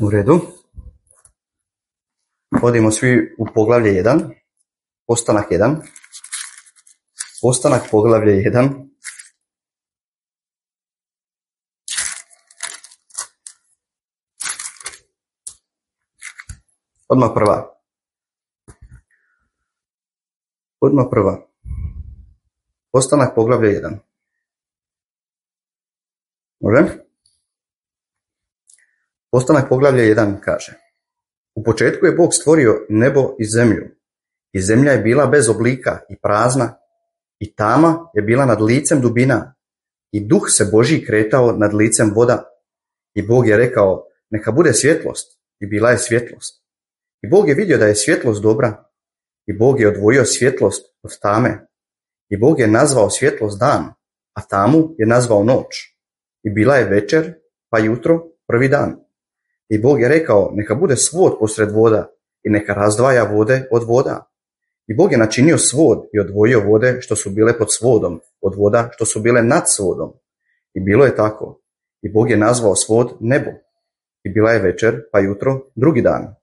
U redu. Odimo svi u poglavlje 1. Postanak 1. Postanak poglavlje 1. Odmah prva. Postanak poglavlje 1. Može? Postanak poglavlje 1 kaže: U početku je Bog stvorio nebo i zemlju, i zemlja je bila bez oblika i prazna, i tama je bila nad licem dubina, i duh se Božji kretao nad licem voda. I Bog je rekao: neka bude svjetlost, i bila je svjetlost. I Bog je vidio da je svjetlost dobra, i Bog je odvojio svjetlost od tame. I Bog je nazvao svjetlost dan, a tamu je nazvao noć. I bila je večer, pa jutro, prvi dan. I Bog je rekao: neka bude svod posred voda, i neka razdvaja vode od voda. I Bog je načinio svod i odvojio vode što su bile pod svodom od voda što su bile nad svodom. I bilo je tako. I Bog je nazvao svod nebo. I bila je večer, pa jutro, drugi dan.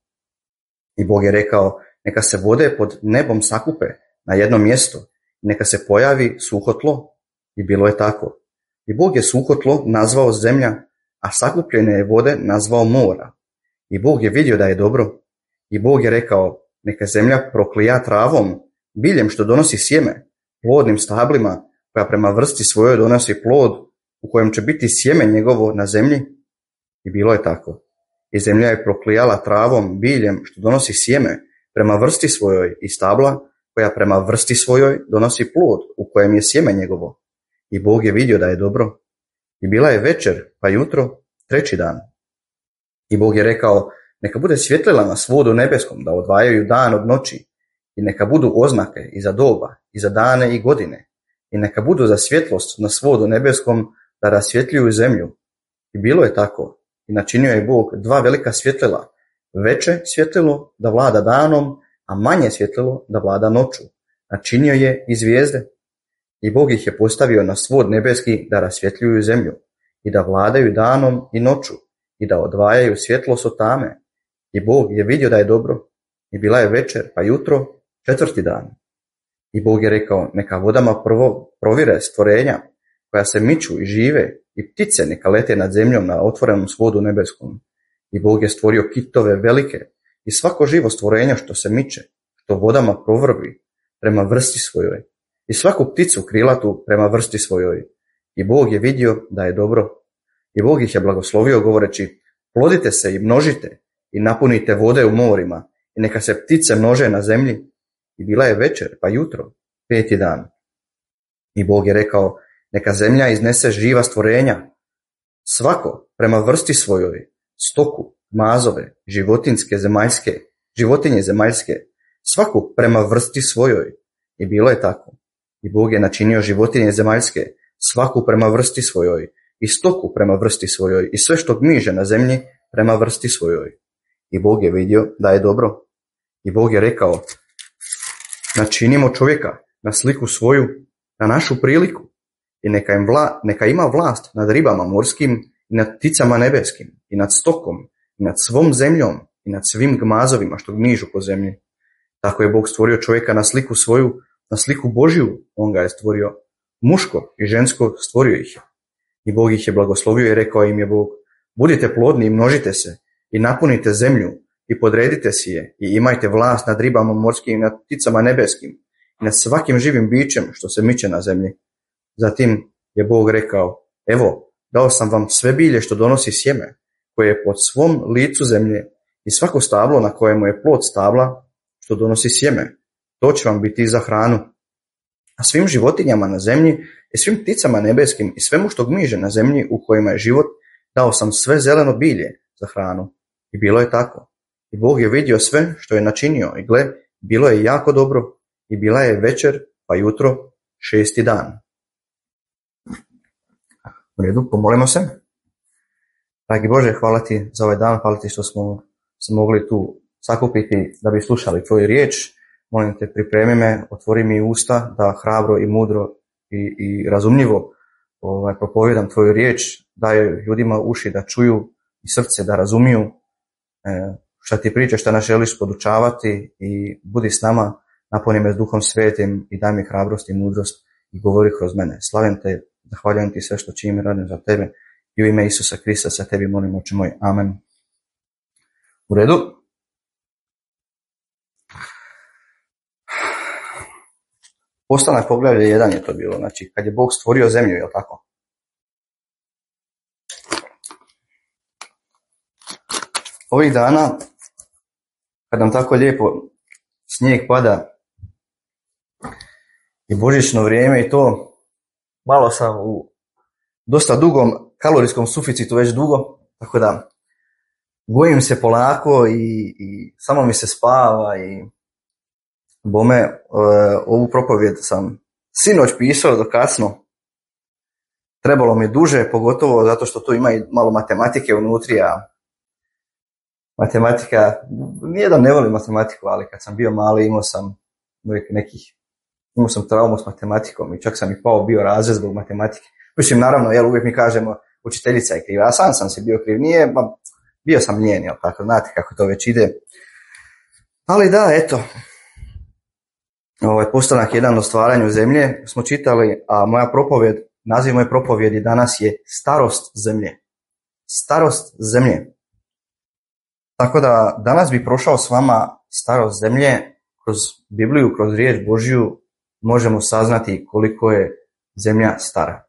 I Bog je rekao: neka se vode pod nebom sakupe na jedno mjesto, i neka se pojavi suho tlo. I bilo je tako. I Bog je suho tlo nazvao zemlja, a sakupljene je vode nazvao mora. I Bog je vidio da je dobro. I Bog je rekao: neka zemlja proklija travom, biljem što donosi sjeme, plodnim stablima koja prema vrsti svojoj donosi plod, u kojem će biti sjeme njegovo na zemlji. I bilo je tako. I zemlja je proklijala travom, biljem što donosi sjeme prema vrsti svojoj, i stabla koja prema vrsti svojoj donosi plod, u kojem je sjeme njegovo. I Bog je vidio da je dobro. I bila je večer, pa jutro, treći dan. I Bog je rekao: neka bude svjetlila na svodu nebeskom, da odvajaju dan od noći, i neka budu oznake i za doba, i za dane i godine, i neka budu za svjetlost na svodu nebeskom, da rasvjetljuju zemlju. I bilo je tako. I načinio je Bog dva velika svjetlila, veće svjetlilo da vlada danom, a manje svjetlilo da vlada noću. Načinio je i zvijezde. I Bog ih je postavio na svod nebeski da rasvjetljuju zemlju, i da vladaju danom i noću, i da odvajaju svjetlost od tame. I Bog je vidio da je dobro. I bila je večer, pa jutro, četvrti dan. I Bog je rekao: neka vodama prvo provire stvorenja koja se miču i žive, i ptice neka lete nad zemljom na otvorenom svodu nebeskom. I Bog je stvorio kitove velike i svako živo stvorenje što se miče, što vodama provrvi prema vrsti svojoj, i svaku pticu krilatu prema vrsti svojoj. I Bog je vidio da je dobro. I Bog ih je blagoslovio govoreći: plodite se i množite, i napunite vode u morima, i neka se ptice množe na zemlji. I bila je večer, pa jutro, peti dan. I Bog je rekao: neka zemlja iznese živa stvorenja, svako prema vrsti svojoj, stoku, mazove, životinje zemaljske, svaku prema vrsti svojoj. I bilo je tako. I Bog je načinio životinje zemaljske, svaku prema vrsti svojoj, i stoku prema vrsti svojoj, i sve što gmiže na zemlji prema vrsti svojoj. I Bog je vidio da je dobro. I Bog je rekao: načinimo čovjeka na sliku svoju, na našu priliku, i neka ima vlast nad ribama morskim, i nad pticama nebeskim, i nad stokom, i nad svom zemljom, i nad svim gmazovima što gmižu po zemlji. Tako je Bog stvorio čovjeka na sliku svoju, na sliku Božju on ga je stvorio, muško i žensko stvorio ih je. I Bog ih je blagoslovio i rekao im je Bog: budite plodni i množite se, i napunite zemlju, i podredite si je, i imajte vlast nad ribama morskim, i nad pticama nebeskim, i nad svakim živim bićem što se miče na zemlji. Zatim je Bog rekao: evo, dao sam vam sve bilje što donosi sjeme, koje je pod svom licu zemlje, i svako stablo na kojemu je plod stabla što donosi sjeme. To će vam biti za hranu. A svim životinjama na zemlji, i svim pticama nebeskim, i svemu što gmiže na zemlji u kojima je život, dao sam sve zeleno bilje za hranu. I bilo je tako. I Bog je vidio sve što je načinio, i gle, bilo je jako dobro. I bila je večer, pa jutro, šesti dan. U redu, pomolimo se. Dragi Bože, hvala ti za ovaj dan, hvala ti što smo se mogli tu sakupiti da bi slušali tvoju riječ. Molim te, pripremi me, otvori mi usta da hrabro i mudro i razumljivo propovijedam tvoju riječ, daje ljudima uši da čuju i srce da razumiju šta ti pričaš, šta nas želiš podučavati i budi s nama, napuni me s Duhom Svetim i daj mi hrabrost i mudrost i govori kroz mene. Slavim te, zahvaljujem ti sve što činim i radim za tebe i u ime Isusa Krista sa tebi molim, oče moj. Amen. U redu? Postanak poglavlje 1 je to bilo, znači kad je Bog stvorio zemlju, je li tako? Ovih dana, kad nam tako lijepo snijeg pada i božićno vrijeme i to, malo sam u dosta dugom kalorijskom suficitu već dugo, tako da gojim se polako i samo mi se spava i bome, ovu propovjed sam sinoć pisao do kasno. Trebalo mi duže, pogotovo zato što tu ima i malo matematike unutri, a matematika, nije da ne volim matematiku, ali kad sam bio mali imao sam traumu s matematikom i čak sam i pao bio razred zbog matematike. Mislim, naravno, uvijek mi kažemo učiteljica je kriva, a sam si bio kriv, nije, bio sam lijen, tako, znate kako to već ide. Ali da, eto, postanak 1 o stvaranju zemlje smo čitali, a naziv moje propovjedi danas je starost zemlje. Starost zemlje. Tako da danas bi prošao s vama starost zemlje, kroz Bibliju, kroz riječ Božju možemo saznati koliko je zemlja stara.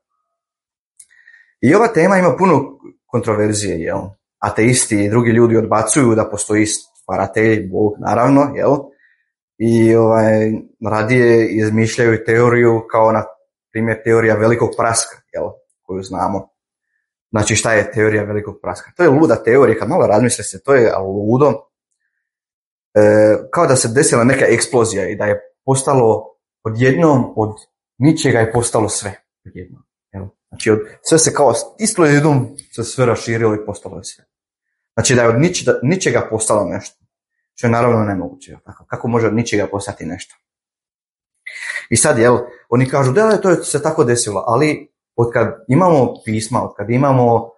I ova tema ima puno kontroverzije, jel? Ateisti i drugi ljudi odbacuju da postoji stvaratelj, Bog, naravno, jel? I radije izmišljaju teoriju kao na primjer teorija velikog praska, jel? Koju znamo. Znači šta je teorija velikog praska? To je luda teorija, kad malo razmislite, to je ludo. Kao da se desila neka eksplozija i da je postalo odjednom, od ničega je postalo sve odjednom. Znači sve se kao stislo jednom, se sve raširilo i postalo je sve. Znači da je od ničega postalo nešto. Što je naravno nemoguće. Kako može od ničega postati nešto? I sad, oni kažu da to je se tako desilo, ali od kad imamo pisma, od kad imamo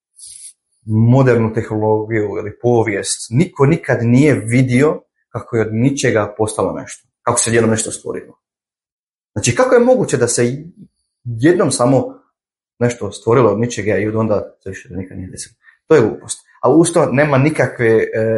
modernu tehnologiju ili povijest, niko nikad nije vidio kako je od ničega postalo nešto. Kako se jednom nešto stvorilo. Znači, kako je moguće da se jednom samo nešto stvorilo od ničega i od onda to više nikad nije desilo. To je glupost. A usto nema nikakve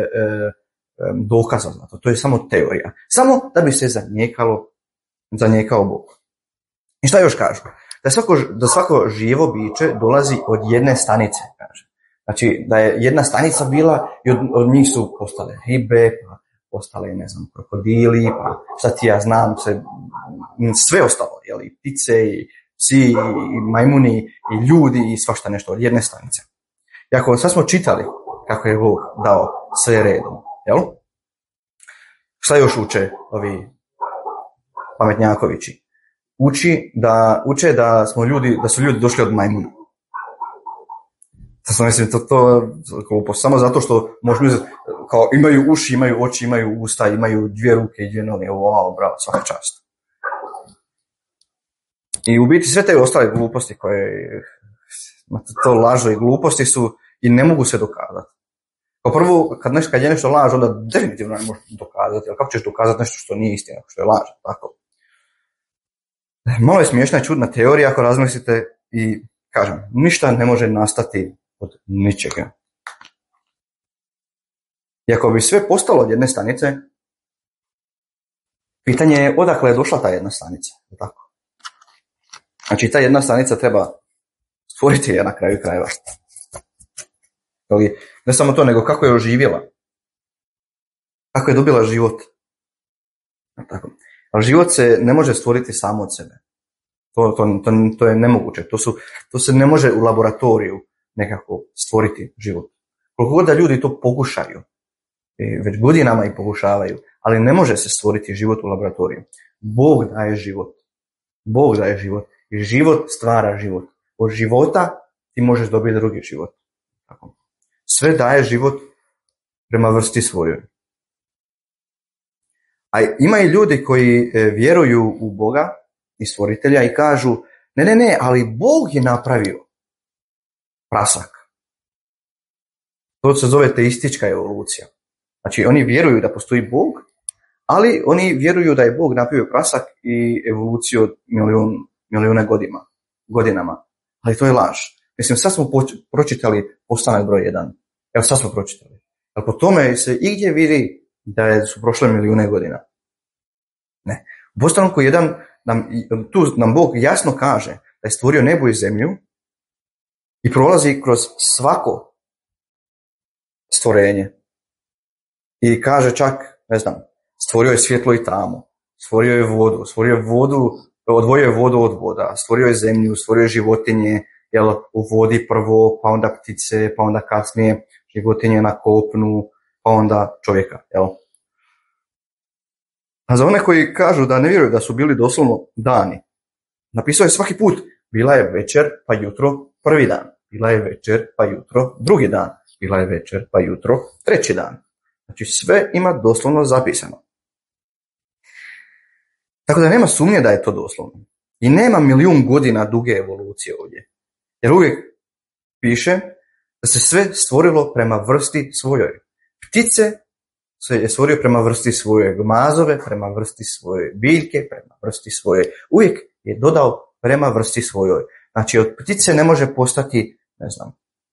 dokaza za to. To je samo teorija. Samo da bi se zanijekao Bog. I šta još kažu? Da svako živo biće dolazi od jedne stanice, kaže. Znači, da je jedna stanica bila i od njih su postale ribe, pa postale, krokodili, pa šta ti ja znam, sve ostalo, i ptice, i psi, i majmuni, i ljudi, i svašta nešto od jedne stanice. I ako sad smo čitali kako je Bog dao sve redom, jel? Šta još uče ovi pametnjakovići? Uče da su ljudi došli od majmuna. Mislim, to samo zato što možemo uzeti, kao imaju uši, imaju oči, imaju usta, imaju 2 ruke i 2 noge. Wow, bravo, svaka čast. I u biti sve te ostale gluposti koje to lažu i gluposti su i ne mogu se dokazati. Kao prvo, kad je nešto laž, onda definitivno ne možeš dokazati. Ali kako ćeš dokazati nešto što nije istina, što je laž? Tako. Malo je smiješna i čudna teorija ako razmislite i kažem, ništa ne može nastati od ničega. I ako bi sve postalo od jedne stanice, pitanje je odakle je došla ta jedna stanica. Tako. Znači ta jedna stanica treba stvoriti je na kraju krajeva. Ne samo to, nego kako je oživjela. Kako je dobila život. Tako. Ali život se ne može stvoriti samo od sebe. To je nemoguće. To se ne može u laboratoriju nekako stvoriti život. Koliko god da ljudi to pokušaju, već godinama i pokušavaju, ali ne može se stvoriti život u laboratoriju. Bog daje život. Bog daje život. I život stvara život. Od života ti možeš dobiti drugi život. Tako. Sve daje život prema vrsti svojoj. A ima i ljudi koji vjeruju u Boga i stvoritelja i kažu ne, ali Bog je napravio prasak. To se zove teistička evolucija. Znači, oni vjeruju da postoji Bog, ali oni vjeruju da je Bog napravio prasak i evoluciju od milijune godinama. Ali to je laž. Mislim, sad smo pročitali Postanak broj 1. Evo, sad smo pročitali. Ali po tome se igdje vidi da su prošle milijune godina. Ne. U Postanku 1 tu nam Bog jasno kaže da je stvorio nebo i zemlju i prolazi kroz svako stvorenje. I kaže čak, ne znam, stvorio je svjetlo i tamu, stvorio je vodu, odvojio je vodu od voda, stvorio je zemlju, stvorio je životinje, u vodi prvo, pa onda ptice, pa onda kasnije životinje na kopnu, pa onda čovjeka. A za one koji kažu da ne vjeruju da su bili doslovno dani, napisao je svaki put, bila je večer pa jutro prvi dan, bila je večer pa jutro drugi dan, bila je večer pa jutro treći dan. Znači sve ima doslovno zapisano. Tako da nema sumnje da je to doslovno. I nema milijun godina duge evolucije ovdje. Jer uvijek piše da se sve stvorilo prema vrsti svojoj. Ptice se je stvorio prema vrsti svojoj, mazove prema vrsti svojoj, biljke prema vrsti svojoj. Uvijek je dodao prema vrsti svojoj. Znači od ptice ne može postati, ne znam,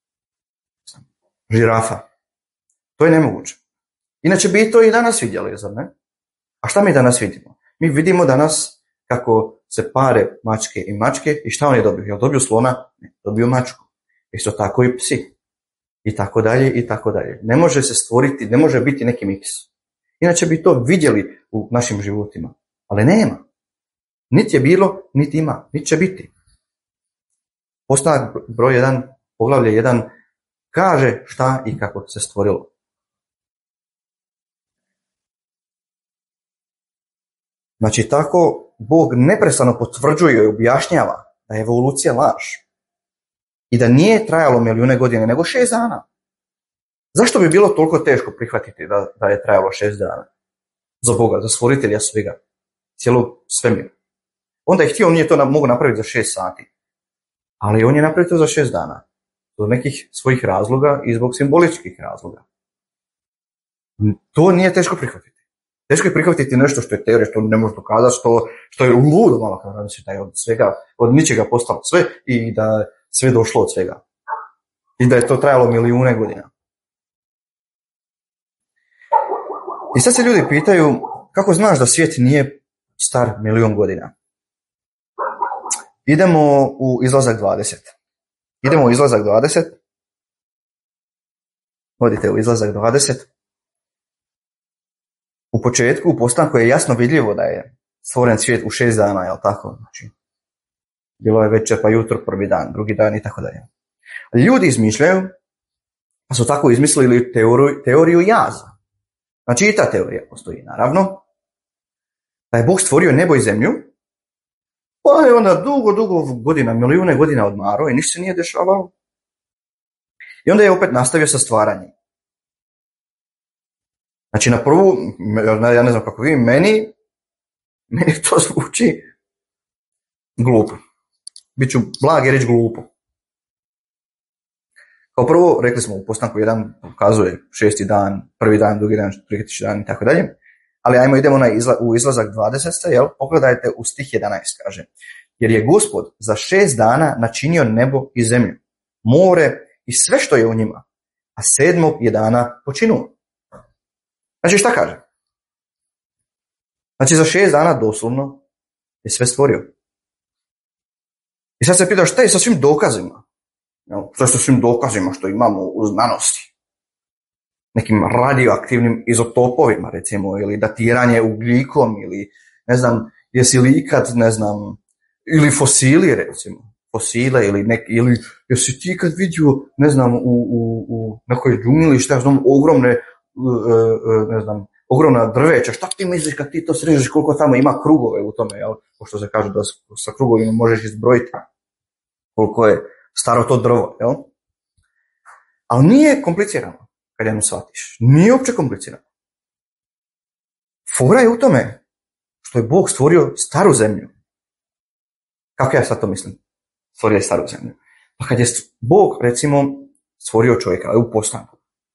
žirafa. To je nemoguće. Inače bi to i danas vidjeli, zar ne? A šta mi danas vidimo? Mi vidimo danas kako se pare mačke i mačke i šta oni dobiju? Jel dobiju slona? Ne, dobiju mačku. Isto tako i psi. I tako dalje, i tako dalje. Ne može se stvoriti, ne može biti neki miks. Inače bi to vidjeli u našim životima. Ali nema. Niti je bilo, niti ima, niti će biti. Postanak broj 1, poglavlje 1, kaže šta i kako se stvorilo. Znači tako Bog neprestano potvrđuje i objašnjava da je evolucija laž. I da nije trajalo milijune godine, nego 6 dana. Zašto bi bilo toliko teško prihvatiti da je trajalo 6 dana? Za Boga, za stvoritelja svega, cijelog svemira. Onda je htio, on nije to mogu napraviti za 6 sati. Ali on je napravio to za 6 dana. Zbog nekih svojih razloga i zbog simboličkih razloga. To nije teško prihvatiti. Teško je prihvatiti nešto što je teorija, što ne može dokazati, što je ludo malo kada razmišljati da je od svega, od ničega postalo sve i da sve došlo od svega. I da je to trajalo milijune godina. I sad se ljudi pitaju, kako znaš da svijet nije star milijun godina? Idemo u izlazak 20. Odite u izlazak 20. U početku, u postanku je jasno vidljivo da je stvoren svijet u 6 dana, jel tako? Znači, bilo je večer pa jutro, prvi dan, drugi dan i tako dalje. Ljudi izmišljaju, pa su tako izmislili teoriju jaza. Znači i ta teorija postoji, naravno. Da je Bog stvorio nebo i zemlju, pa je onda dugo godina, milijune godina odmarao i ništa se nije dešavalo. I onda je opet nastavio sa stvaranjem. Znači na prvu, ja ne znam kako vi, meni to zvuči glupo. Biću blag i reći glupo. Kao prvo, rekli smo u postanku 1 ukazuje 6. dan, prvi dan, drugi dan, treći dan i tako dalje. Ali idemo u izlazak 20. Jel? Pogledajte u stih 11 kaže. Jer je Gospod za 6 dana načinio nebo i zemlju, more i sve što je u njima, a 7. je dana počinuo. Znači šta kaže? Znači za 6 dana doslovno je sve stvorio. I sad se pita šta je sa svim dokazima? Što je sa svim dokazima što imamo u znanosti? Nekim radioaktivnim izotopovima recimo, ili datiranje ugljikom, ili ne znam, jesi li ikad, ne znam, ili fosili recimo, fosile ili jesi ti ikad vidio, ne znam, u nekoj džungli, šta znam, ogromna drveća, šta ti misliš kad ti to srežeš, koliko tamo ima krugove u tome, jel? Pošto se kaže da sa krugovima možeš izbrojiti koliko je staro to drvo, jel? Ali nije komplicirano, kad jedno shvatiš. Nije uopće komplicirano. Fora je u tome što je Bog stvorio staru zemlju. Kako ja sad to mislim? Stvorio je staru zemlju. Pa kad je Bog, recimo, stvorio čovjeka, u postanku,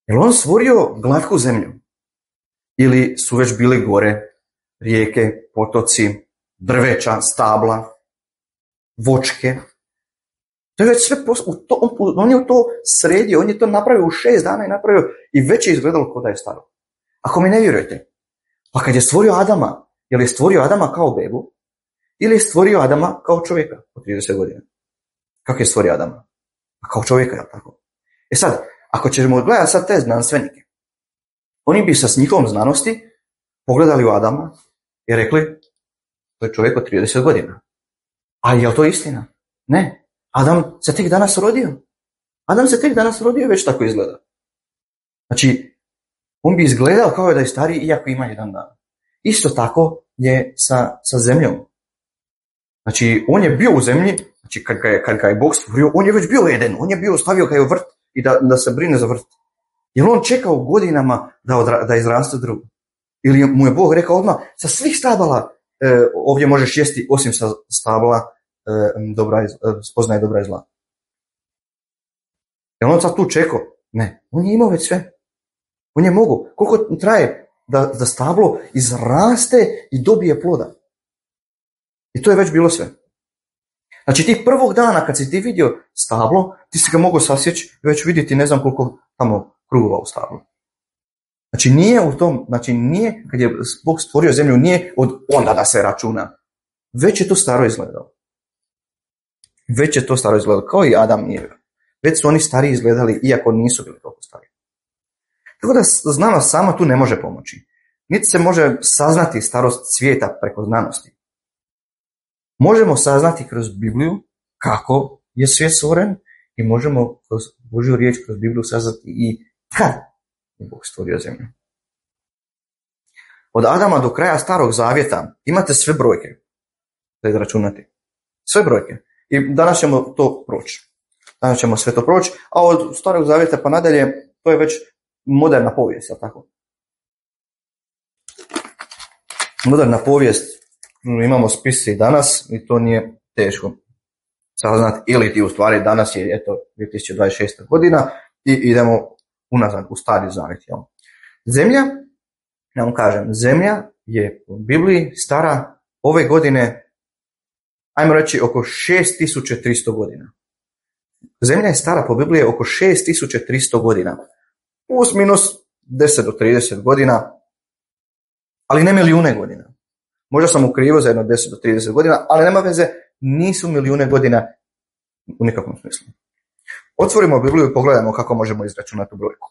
Je li on stvorio glatku zemlju? Ili su već bili gore rijeke, potoci, drveća, stabla, vočke? To je već sve on je u to sredio, on je to napravio u 6 dana i napravio i već je izgledalo kao da je staro. Ako mi ne vjerujete, pa kad je stvorio Adama, je li stvorio Adama kao bebu ili je stvorio Adama kao čovjeka od 30 godina? Kako je stvorio Adama? Kao čovjeka, je li tako? E sad, ako ćemo gledati sad te znanstvenike, oni bi sa njihovom znanosti pogledali u Adama i rekli, to je čovjek od 30 godina. A je li to istina? Ne. Adam se tek danas rodio. Adam se tek danas rodio i već tako izgleda. Znači, on bi izgledao kao da je stariji iako ima 1 dan. Isto tako je sa zemljom. Znači, on je bio u zemlji, znači kad ga je Bog stvorio, on je već bio Eden, on je bio stavio ga je u vrt i da se brine za vrt. Je li on čekao godinama da izraste drvo? Ili mu je Bog rekao odmah, sa svih stabala ovdje možeš jesti osim sa stabla spoznaje dobra i zla. Je li on sad tu čekao? Ne, on je imao već sve. On je mogu. Koliko traje da stablo izraste i dobije ploda? I to je već bilo sve. Znači ti prvog dana kad si ti vidio stablo, ti si ga mogao sasjeći i već vidjeti ne znam koliko tamo krugova u stablu. Znači nije kad je Bog stvorio zemlju, nije od onda da se računa. Već je to staro izgledalo. Kao i Adam i Eva. Već su oni stariji izgledali, iako nisu bili toliko stari. Tako da znanost sama tu ne može pomoći. Niti se može saznati starost svijeta preko znanosti. Možemo saznati kroz Bibliju kako je svijet stvoren i možemo kroz Božju riječ, kroz Bibliju saznati i kad je Bog stvorio zemlju. Od Adama do kraja Starog Zavjeta imate sve brojke da izračunati. Sve brojke. I danas ćemo to proći. Danas ćemo sve to proći, a od Starog Zavjeta pa nadalje to je već moderna povijest, jel tako? Moderna povijest, imamo spise i danas i to nije teško saznati, ili ti u stvari danas je 2026. godina i idemo unazad u Stari Zavjet. Jel? Zemlja, ja vam kažem, zemlja je u Bibliji stara ove godine, ajmo reći, oko 6300 godina. Zemlja je stara po Bibliji oko 6300 godina. Plus minus 10 do 30 godina, ali ne milijune godina. Možda sam u krivu za jedno 10 do 30 godina, ali nema veze, nisu milijune godina u nikakvom smislu. Otvorimo Bibliju i pogledajmo kako možemo izračunati brojku.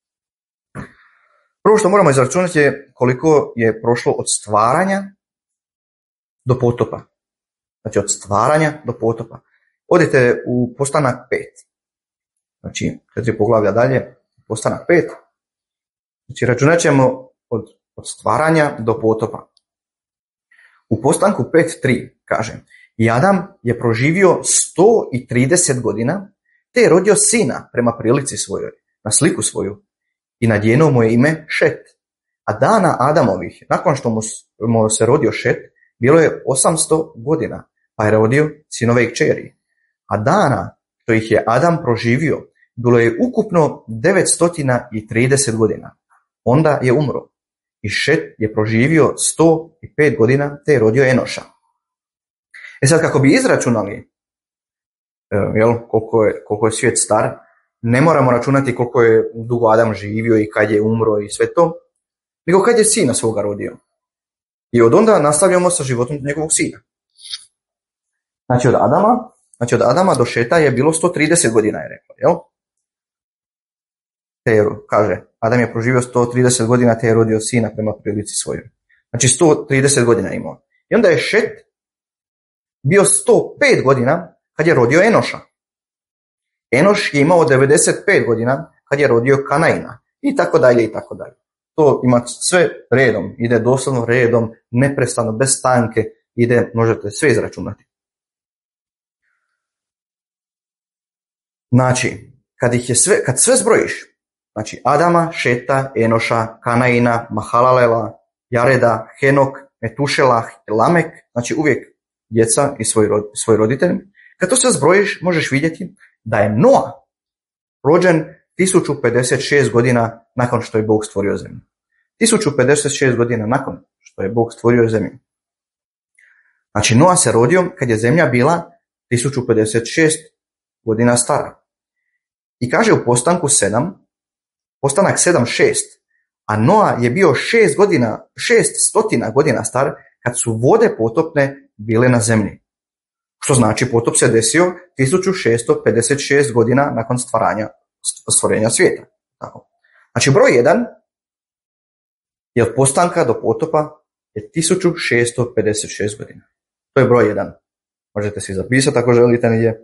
Prvo što moramo izračunati je koliko je prošlo od stvaranja do potopa. Znači od stvaranja do potopa. Odite u Postanak 5. Znači 4 poglavlja dalje, Postanak 5. Znači računat ćemo od stvaranja do potopa. U Postanku 5.3 kaže: I Adam je proživio 130 godina, te je rodio sina prema prilici svojoj, na sliku svoju, i nadjenuo mu je ime Šet. A dana Adamovih, nakon što mu se rodio Šet, bilo je 800 godina, pa je rodio sinove i kćeri. A dana što ih je Adam proživio, bilo je ukupno 930 godina. Onda je umro. I Šet je proživio 105 godina, te je rodio Enoša. E sad, kako bi izračunali koliko je svijet star, ne moramo računati koliko je dugo Adam živio i kad je umro i sve to, nego kad je sina svoga rodio. I od onda nastavljamo sa životom njegovog sina. Znači od Adama do Šeta je bilo 130 godina, je rekao, jel? Kaže, Adam je proživio 130 godina, te je rodio sina prema prilici svojoj. Znači 130 godina imao. I onda je Šet bio 105 godina kad je rodio Enoša. Enoš je imao 95 godina kad je rodio Kanaina. I tako dalje, i tako dalje. To ima sve redom, ide doslovno redom, neprestano, bez stanke, možete sve izračunati. Znači, kad sve zbrojiš, znači Adama, Šeta, Enoša, Kanaina, Mahalalela, Jareda, Henok, Metušela, Lamek, znači uvijek djeca i svoj roditelj. Kad to sve zbrojiš, možeš vidjeti da je Noa rođen 1056 godina nakon što je Bog stvorio zemlju. 1056 godina nakon što je Bog stvorio zemlju. Znači, Noa se rodio kad je zemlja bila 1056 godina stara. I kaže u postanak 7:6, a Noa je bio 600 godina star kad su vode potopne bile na zemlji. Što znači potop se desio 1656 godina nakon stvorenja svijeta. Tako. Znači, broj 1 je od postanka do potopa je 1656 godina. To je broj 1. Možete si zapisati ako želite negdje.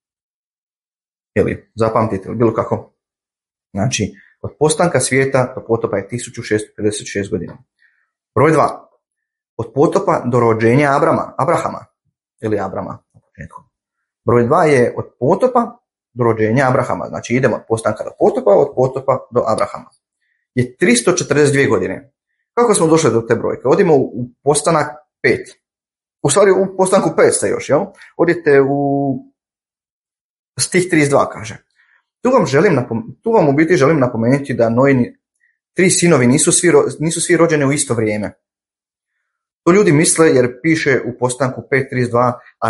Ili zapamtite, ili bilo kako. Znači, od postanka svijeta do potopa je 1656 godina. Broj 2. Od potopa do rođenja Abrahama. Ili Abrama. Broj 2 je od potopa do rođenja Abrahama. Znači, idemo od postanka do potopa, od potopa do Abrahama. Je 342 godine. Kako smo došli do te brojke? Odimo u postanak 5. U stvari u postanku 5 ste još, jel? Odite u stih 32, kaže. Tu vam u biti želim napomenuti da Noini 3 sinovi nisu svi rođeni u isto vrijeme. To ljudi misle jer piše u postanku 5.32, a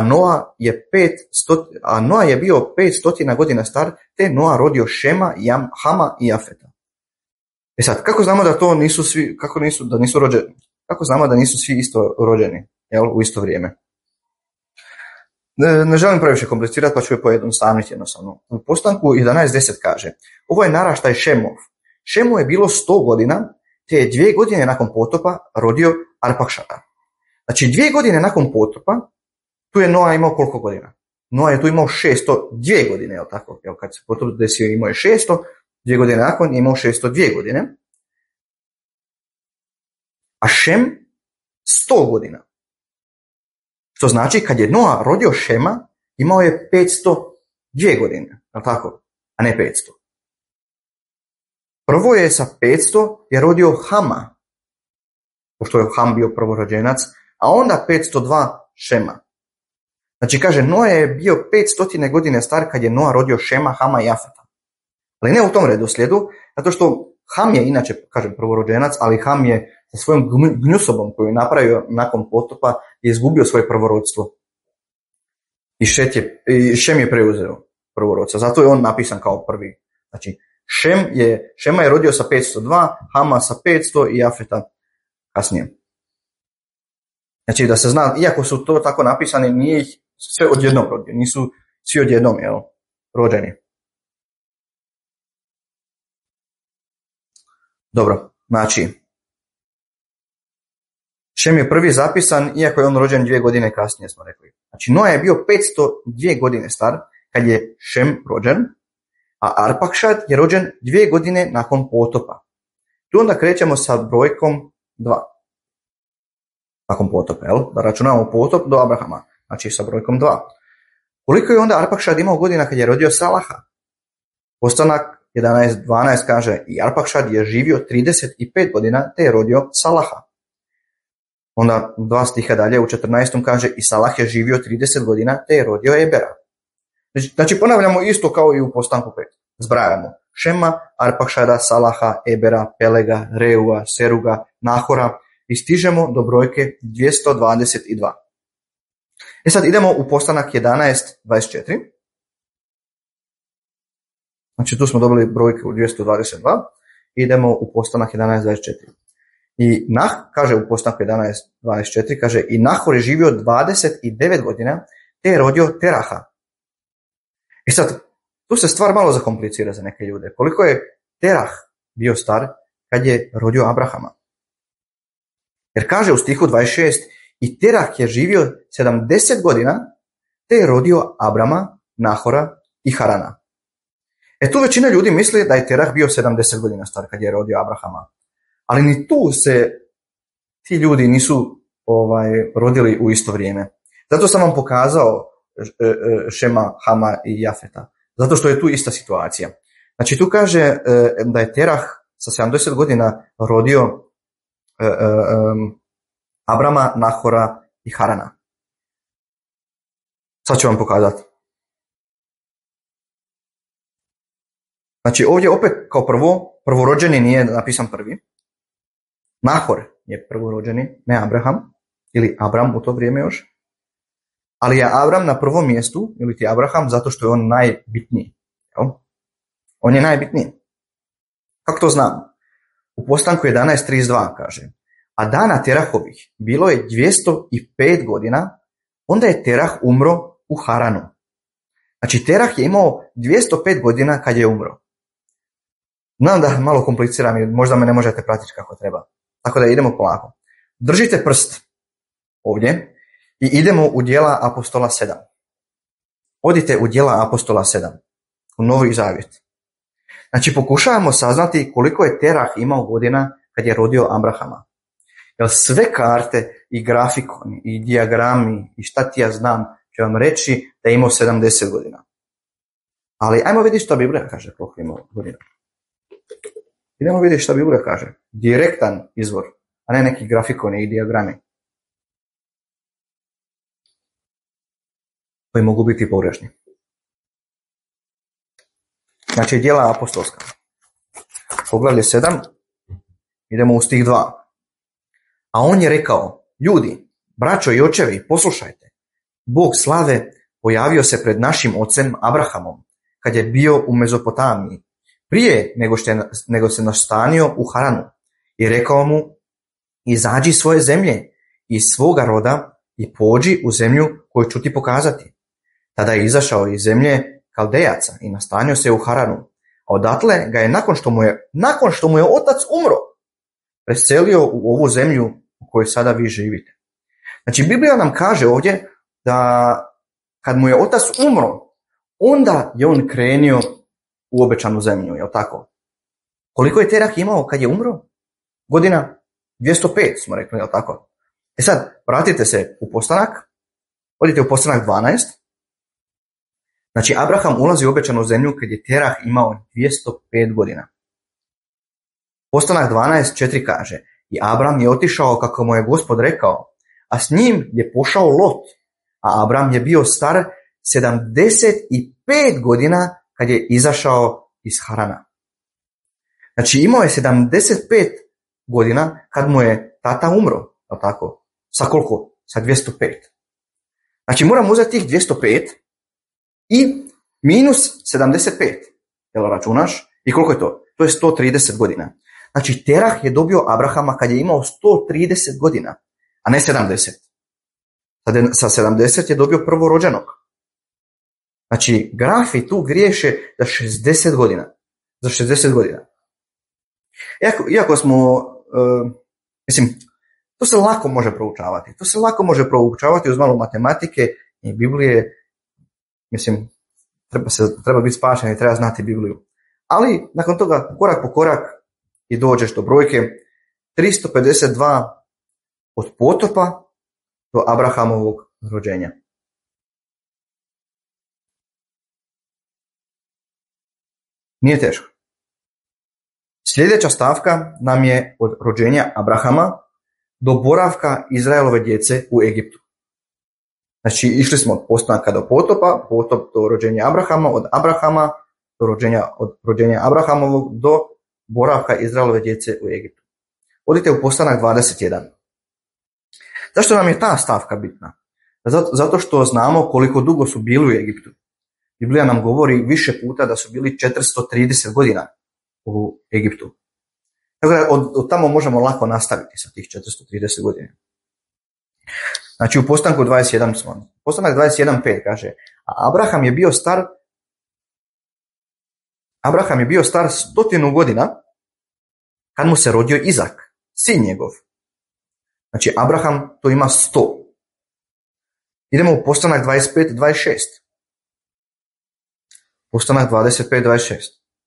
Noa je bio 500 godina star, te Noa rodio Šema, Hama i Jafeta. E sad, kako znamo da to nisu svi, kako znamo da nisu svi isto rođeni, jel, u isto vrijeme? Ne želim previše komplicirati, pa ću je pojednostavniti jednostavno. U postanku 11.10 kaže, ovo je naraštaj Šemov. Šemu je bilo 100 godina, te je 2 godine nakon potopa rodio Arpakšada. Znači, 2 godine nakon potopa, tu je Noa imao koliko godina? Noa je tu imao 602 godine, jel tako? Jel, kad se potop desio imao je 600, 2 godine nakon je imao 602 godine. A Šem 100 godina. Što znači, kad je Noa rodio Šema, imao je 502 godine, jel tako? A ne 500. Prvo je sa 500 je rodio Hama, pošto je Ham bio prvorođenac, a onda 502 Šema. Znači, kaže, Noa je bio 500 godine star kad je Noa rodio Šema, Hama i Jafeta. Ali ne u tom redoslijedu, zato što Ham je inače, kažem, prvorođenac, ali Ham je sa svojom gnjusobom koju je napravio nakon potopa je izgubio svoje prvorodstvo. I Šem je preuzeo prvorodstvo, zato je on napisan kao prvi. Znači, Šema je rodio sa 502, Hama sa 500 i Jafeta kasnije. Znači, da se zna, iako su to tako napisani, nije ih sve odjednom rodio, nisu svi odjednom, jel, rođeni. Dobro, znači, Šem je prvi zapisan, iako je on rođen 2 godine kasnije, smo rekli. Znači, Noa je bio 502 godine star kad je Šem rođen, a Arpakšad je rođen 2 godine nakon potopa. Tu onda krećemo sa brojkom 2. Nakon potopa, jel? Da računamo potop do Abrahama. Znači sa brojkom 2. Koliko je onda Arpakšad imao godina kad je rodio Salaha? Postanak 11.12 kaže, i Arpakšad je živio 35 godina te je rodio Salaha. Onda 2 stiha dalje u 14. kaže, i Salah je živio 30 godina te je rodio Ebera. Znači ponavljamo isto kao i u postanku 5. Zbrajamo Šema, Arpakšada, Salaha, Ebera, Pelega, Reua, Seruga, Nahora i stižemo do brojke 222. E sad idemo u postanak 11.24. Znači tu smo dobili brojke u 222. Idemo u postanak 11.24. I kaže u postanku 11.24, kaže, i Nahor je živio 29 godina te je rodio Teraha. I sad, tu se stvar malo zakomplicira za neke ljude. Koliko je Terah bio star kad je rodio Abrahama? Jer kaže u stihu 26, i Terah je živio 70 godina te je rodio Abrama, Nahora i Harana. Tu većina ljudi misli da je Terah bio 70 godina star kad je rodio Abrahama. Ali ni tu se ti ljudi nisu rodili u isto vrijeme. Zato sam vam pokazao Šema, Hama i Jafeta. Zato što je tu ista situacija. Znači tu kaže da je Terah sa 70 godina rodio Abrama, Nahora i Harana. Sad ću vam pokazati. Znači ovdje opet kao prvorođeni nije napisan prvi. Nahor je prvorođeni, ne Abraham, ili Abram u to vrijeme još. Ali je Abram na prvom mjestu, ili ti Abraham, zato što je on najbitniji. On je najbitniji. Kako to znamo? U Postanku 11.32 kaže: a dana Terahovih bilo je 205 godina, onda je Terah umro u Haranu. Znači Terah je imao 205 godina kad je umro. Znam da malo kompliciram i možda me ne možete pratiti kako treba. Tako da idemo polako. Držite prst ovdje i idemo u Djela apostola 7. Odite u Djela apostola 7, u Novi Zavjet. Znači pokušavamo saznati koliko je Terah imao godina kad je rodio Abrahama. Jer sve karte i grafikoni i dijagrami i šta ti ja znam će vam reći da je imao 70 godina. Ali ajmo vidjeti što Biblija kaže koliko je imao godina. Idemo vidjeti što Biblija kaže. Direktan izvor, a ne neki grafikoni i dijagrami koji mogu biti pogrešni. Znači Djela apostolska. Poglavlje 7. Idemo u stih 2. A on je rekao: ljudi, braćo i očevi, poslušajte. Bog slave pojavio se pred našim ocem Abrahamom kad je bio u Mezopotamiji, prije nego se nastanio u Haranu, i rekao mu: izađi iz svoje zemlje, iz svoga roda i pođi u zemlju koju ću ti pokazati. Tada je izašao iz zemlje Kaldejaca i nastanio se u Haranu, a odatle ga je nakon što mu je otac umro, preselio u ovu zemlju u kojoj sada vi živite. Znači Biblija nam kaže ovdje da kad mu je otac umro, onda je on krenio u obećanu zemlju, jel tako? Koliko je Terah imao kad je umro? Godina 205 smo rekli, jel tako? E sad, vratite se u Postanak, odite u Postanak 12. Znači Abraham ulazi u obećanu zemlju kad je Terah imao 205 godina. Postanak 12.4 kaže: i Abram je otišao kako mu je Gospod rekao, a s njim je pošao Lot, a Abram je bio star 75 godina kad je izašao iz Harana. Znači imao je 75 godina kad mu je tata umro, jel tako? Sa koliko? Sa 205. Znači moram uzeti tih 205 i minus 75. Jel računaš? I koliko je to? To je 130 godina. Znači Terah je dobio Abrahama kad je imao 130 godina, a ne 70. Sa 70 je dobio prvorođenog. Znači grafi tu griješe za 60 godina. Za 60 godina. Iako smo, to se lako može proučavati. To se lako može proučavati uz malo matematike i Biblije. Treba biti spašen i treba znati Bibliju. Ali nakon toga korak po korak i dođeš do brojke 352 od potopa do Abrahamovog rođenja. Nije teško. Sljedeća stavka nam je od rođenja Abrahama do boravka Izraelove djece u Egiptu. Znači išli smo od postanka do potopa, potop do rođenja Abrahama, od Abrahama do rođenja Abrahamovog do boravka Izraelove djece u Egiptu. Odite u Postanak 21. Zašto nam je ta stavka bitna? Zato što znamo koliko dugo su bili u Egiptu. Biblija nam govori više puta da su bili 430 godina u Egiptu. Tako da od tamo možemo lako nastaviti sa tih 430 godina. Znači u Postanku 21 smo. Postanak 21.5 kaže: a Abraham je bio star 100 godina kad mu se rodio Izak, sin njegov. Znači Abraham to ima 100. Idemo u Postanak 25.26. Postanak 25.26.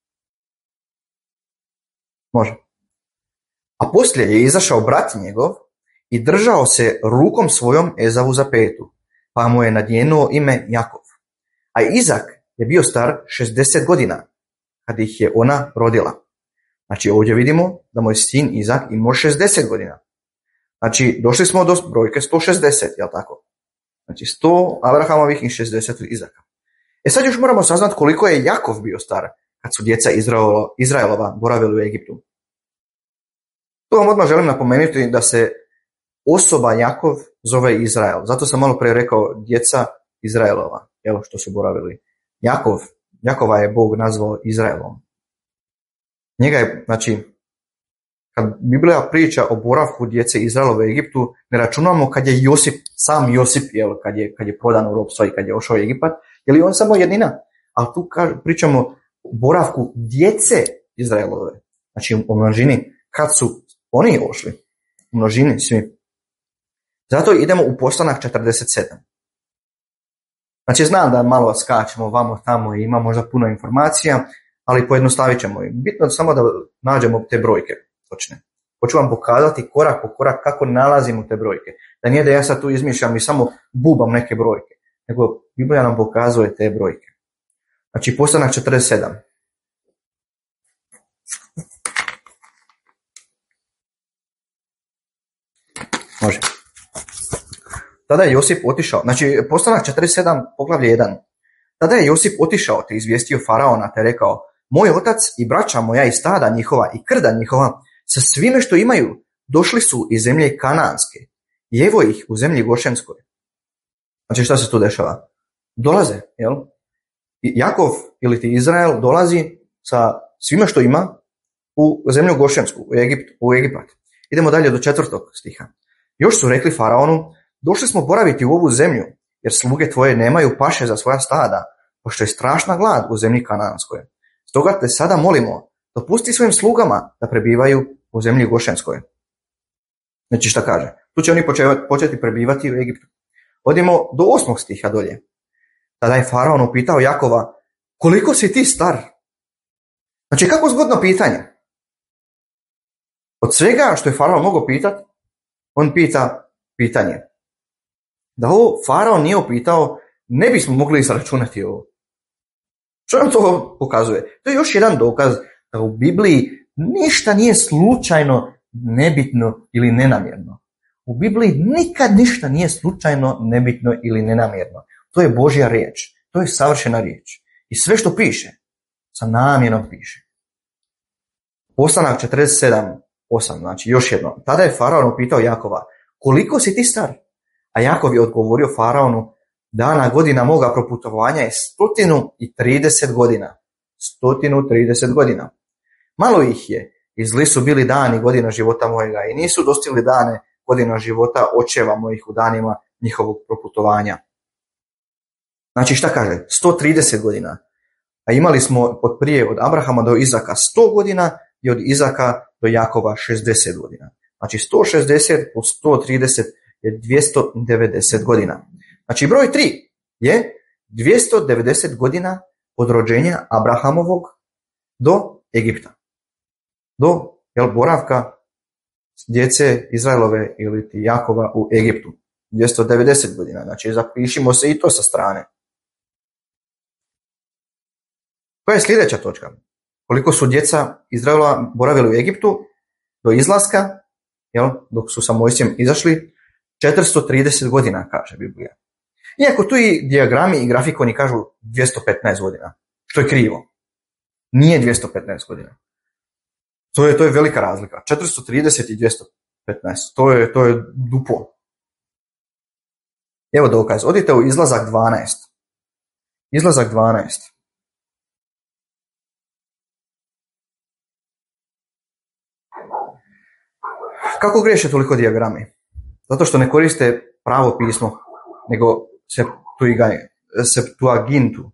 Može. A poslije je izašao brat njegov i držao se rukom svojom Ezavu za petu, pa mu je nadjenuo ime Jakov. A Izak je bio star 60 godina kad ih je ona rodila. Znači ovdje vidimo da moj sin Izak imao 60 godina. Znači došli smo do brojke 160, jel tako? Znači 100 Abrahamovih i 60 Izaka. Sad još moramo saznati koliko je Jakov bio star kad su djeca Izraelova boravili u Egiptu. Tu vam odmah želim napomenuti da se osoba Jakov zove Izrael. Zato sam malo prije rekao djeca Izraelova, evo što su boravili. Jakova je Bog nazvao Izraelom. Njega je, znači, kad Biblija priča o boravku djece Izraelove u Egiptu, ne računamo kad je sam Josip, kad je prodan u ropstvo i kad je ošao u Egipat, je li on samo jednina? Ali tu pričamo o boravku djece Izraelove, znači o množini, kad su oni ošli, u množini svi. Zato idemo u Postanak 47. Znači znam da malo skačemo vamo tamo i ima možda puno informacija, ali pojednostavit ćemo. Bitno je samo da nađemo te brojke točne. Hoću vam pokazati korak po korak kako nalazimo te brojke. Da nije da ja sad tu izmišljam i samo bubam neke brojke, nego Biblija nam pokazuje te brojke. Znači Postanak 47. Može. Tada je Josip otišao, znači Postanak 47, poglavlje 1. Tada je Josip otišao te izvijestio faraona te rekao: moj otac i braća moja i stada njihova i krda njihova sa svime što imaju došli su iz zemlje Kanaanske i evo ih u zemlji Gošenskoj. Znači šta se tu dešava? Dolaze, jel? Jakov ili ti Izrael dolazi sa svime što ima u zemlju Gošensku, u Egipat. Idemo dalje do 4. stiha. Još su rekli faraonu: došli smo boraviti u ovu zemlju, jer sluge tvoje nemaju paše za svoja stada, pošto je strašna glad u zemlji Kanaanskoj. Stoga te sada molimo, dopusti svojim slugama da prebivaju u zemlji Gošenskoj. Znači šta kaže? Tu će oni početi prebivati u Egiptu. Odimo do 8. stiha dolje. Tada je faraon upitao Jakova: koliko si ti star? Znači kako zgodno pitanje. Od svega što je faraon mogao pitati, on pita pitanje. Da ovo faraon nije upitao, ne bismo mogli izračunati ovo. Što nam to pokazuje? To je još jedan dokaz da u Bibliji ništa nije slučajno, nebitno ili nenamjerno. U Bibliji nikad ništa nije slučajno, nebitno ili nenamjerno. To je Božja riječ. To je savršena riječ. I sve što piše, sa namjerom piše. Postanak 47:8, znači još jedno. Tada je faraon upitao Jakova: koliko si ti star? A Jakov je odgovorio faraonu: dana godina moga proputovanja je 130 godina. 130 godina. Malo ih je, i zli su bili dani godina života mojega i nisu dostigli dane godina života očeva mojih u danima njihovog proputovanja. Znači šta kaže? 130 godina. A imali smo od prije od Abrahama do Izaka 100 godina i od Izaka do Jakova 60 godina. Znači 160 plus 130 je 290 godina. Znači broj 3 je 290 godina od rođenja Abrahamovog do Egipta. Do boravka djece Izraelove ili ti Jakova u Egiptu. 290 godina. Znači zapišimo se i to sa strane. Koja je sljedeća točka? Koliko su djeca Izraela boravili u Egiptu do izlaska, dok su sa Mojsijem izašli? 430 godina, kaže Biblija. Iako tu i dijagrami i grafikoni kažu 215 godina, što je krivo. Nije 215 godina. To je velika razlika. 430 i 215. To je duplo. Evo dokaz. Odite u izlazak 12. Izlazak 12. Kako griješe toliko dijagrami? Zato što ne koriste pravo pismo, nego Septuagintu,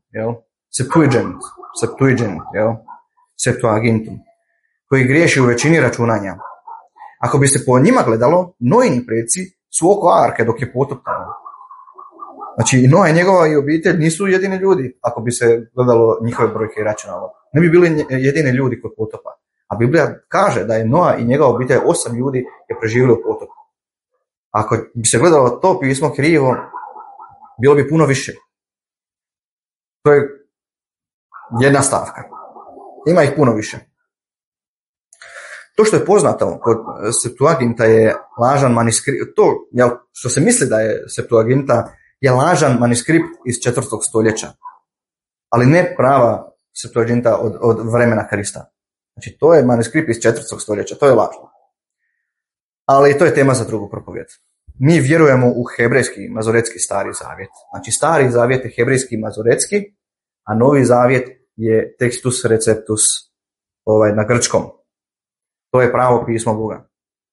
Septuagintu, koji griješi u većini računanja. Ako bi se po njima gledalo, Noini preci su oko arke dok je potop tamo. Znači i Noa i njegova i obitelj nisu jedini ljudi, ako bi se gledalo njihove brojke i računalo. Ne bi bili jedini ljudi kod potopa. A Biblija kaže da je Noa i njegova obitelj 8 ljudi je preživjeli u potopu. Ako bi se gledalo to pismo krivo, bilo bi puno više. To je jedna stavka. Ima ih puno više. To što je poznato kod Septuaginta je lažan manuskript. To što se misli da je Septuaginta je lažan manuskript iz 4. stoljeća. Ali ne prava Septuaginta od vremena Krista. Znači, to je manuskript iz 4. stoljeća, to je lažno. Ali to je tema za drugu propovijed. Mi vjerujemo u hebrejski, mazoretski stari zavjet. Znači, stari zavjet je hebrejski, mazoretski, a novi zavjet je Textus Receptus na grčkom. To je pravo pismo Boga.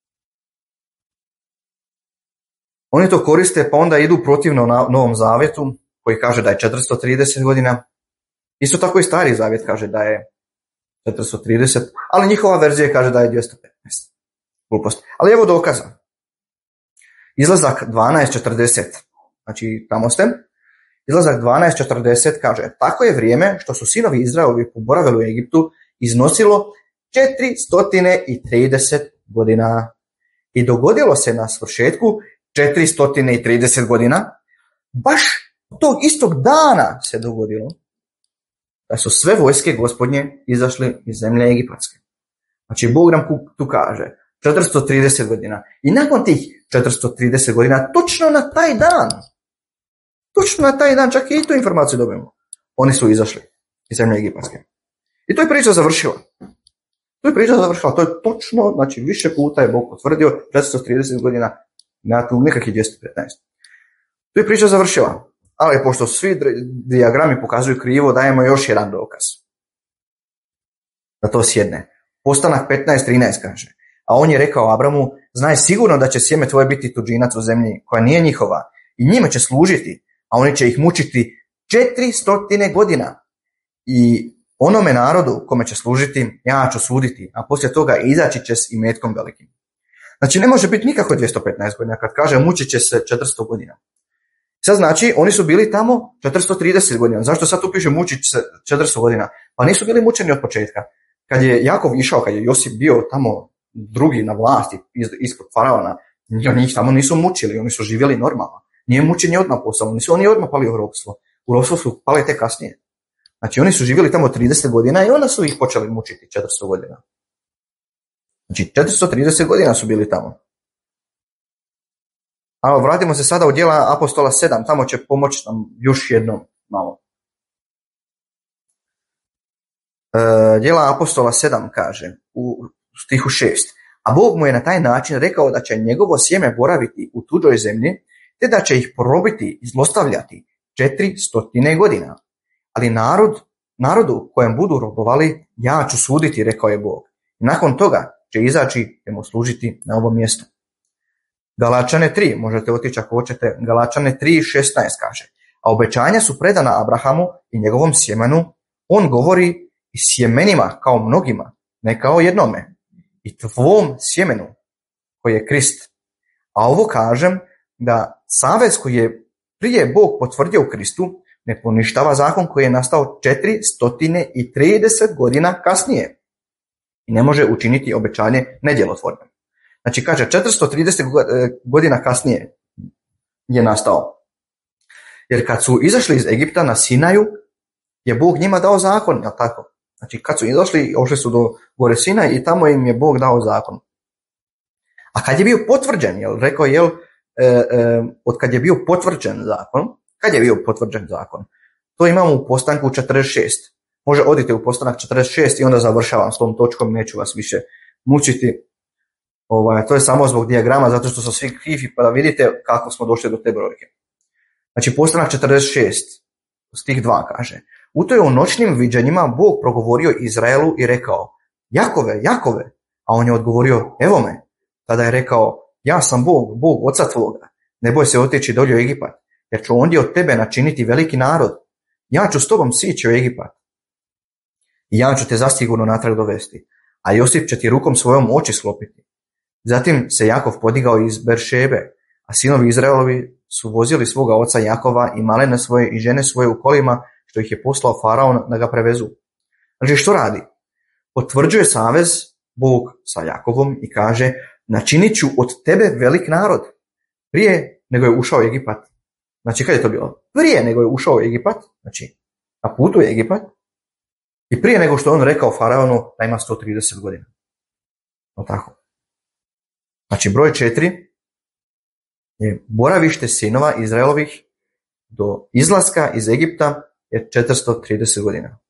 Oni to koriste, pa onda idu protivno na Novom zavjetu, koji kaže da je 430 godina. Isto tako i stari zavjet kaže da je 430, ali njihova verzija kaže da je 215. Glupost. Ali evo dokaza. Izlazak 12.40, znači tamo ste. Izlazak 12.40 kaže, tako je vrijeme što su sinovi Izraelovi poboravili u Egiptu iznosilo 430 godina. I dogodilo se na svršetku 430 godina, baš tog istog dana se dogodilo da su sve vojske Gospodnje izašli iz zemlje Egipatske. Znači, Bog nam tu kaže 430 godina. I nakon tih 430 godina, točno na taj dan, čak i tu informaciju dobijemo, oni su izašli iz zemlje Egipatske. I to je priča završila. To je točno, znači više puta je Bog potvrdio 430 godina, na tu nekakvih 215. Tu je priča završila. Ali pošto svi dijagrami pokazuju krivo, dajemo još jedan dokaz. Da to sjedne. Postanak 15.13 kaže. A on je rekao Abramu, znaj sigurno da će sjeme tvoje biti tuđinac u zemlji koja nije njihova i njima će služiti, a oni će ih mučiti 400 godina. I onome narodu kome će služiti, ja ću suditi, a poslije toga izaći će s imetkom velikim. Znači, ne može biti nikako 215 godina, kad kaže mučit će se 400 godina. Sad znači, oni su bili tamo 430 godina. Zašto sad tu piše mučit se 400 godina? Pa nisu bili mučeni od početka. Kad je Jakov išao, kad je Josip bio tamo drugi na vlasti ispod faraona, njih tamo nisu mučili, oni su živjeli normalno. Nije mučenje odmah postalo, nisu oni odmah pali u ropstvo. U ropstvo su pali tek kasnije. Znači, oni su živjeli tamo 30 godina i onda su ih počeli mučiti 400 godina. Znači, 430 godina su bili tamo. A vratimo se sada u Djela apostola 7, tamo će pomoći nam još jednom malo. Djela apostola 7 kaže u stihu 6. A Bog mu je na taj način rekao da će njegovo sjeme boraviti u tuđoj zemlji, te da će ih porobiti i zlostavljati 400 godina. Ali narodu kojem budu robovali, ja ću suditi, rekao je Bog. I nakon toga će izaći i mu služiti na ovom mjestu. Galačane 3, možete otići ako hoćete, Galačane 3.16 kaže, a obećanja su predana Abrahamu i njegovom sjemenu, on govori i sjemenima kao mnogima, ne kao jednome, i tvom sjemenu, koji je Krist. A ovo kažem da savez koji je prije Bog potvrdio u Kristu, ne poništava zakon koji je nastao 430 godina kasnije i ne može učiniti obećanje nedjelotvornim. Znači, kaže, 430 godina kasnije je nastao. Jer kad su izašli iz Egipta na Sinaju, je Bog njima dao zakon, jel tako? Znači, kad su izašli, ošli su do gore Sinaj i tamo im je Bog dao zakon. A kad je bio potvrđen, od kad je bio potvrđen zakon, kad je bio potvrđen zakon? To imamo u postanku 46. Može odite u postanak 46 i onda završavam s tom točkom, neću vas više mučiti. To je samo zbog dijagrama, zato što su svi krivi, pa da vidite kako smo došli do te brojke. Znači, postanak 46, stih 2 kaže, u to je u noćnim viđenjima Bog progovorio Izraelu i rekao, Jakove, Jakove, a on je odgovorio, evo me. Tada je rekao, ja sam Bog, Bog oca tvoga, ne boj se otići dolje u Egipat, jer ću ondje od tebe načiniti veliki narod. Ja ću s tobom sići u Egipat i ja ću te zasigurno natrag dovesti, a Josip će ti rukom svojom oči sklopiti. Zatim se Jakov podigao iz Beršebe, a sinovi Izraelovi su vozili svoga oca Jakova i malene svoje i žene svoje u kolima, što ih je poslao faraon da ga prevezu. Znači, što radi? Potvrđuje savez Bog sa Jakovom i kaže, načinit ću od tebe velik narod. Prije nego je ušao u Egipat. Znači, kad je to bilo? Prije nego je ušao u Egipat, znači, na putu u Egipat, i prije nego što on rekao faraonu da ima 130 godina. No tako. Znači, broj 4 je boravište sinova Izraelovih do izlaska iz Egipta je 430 godina.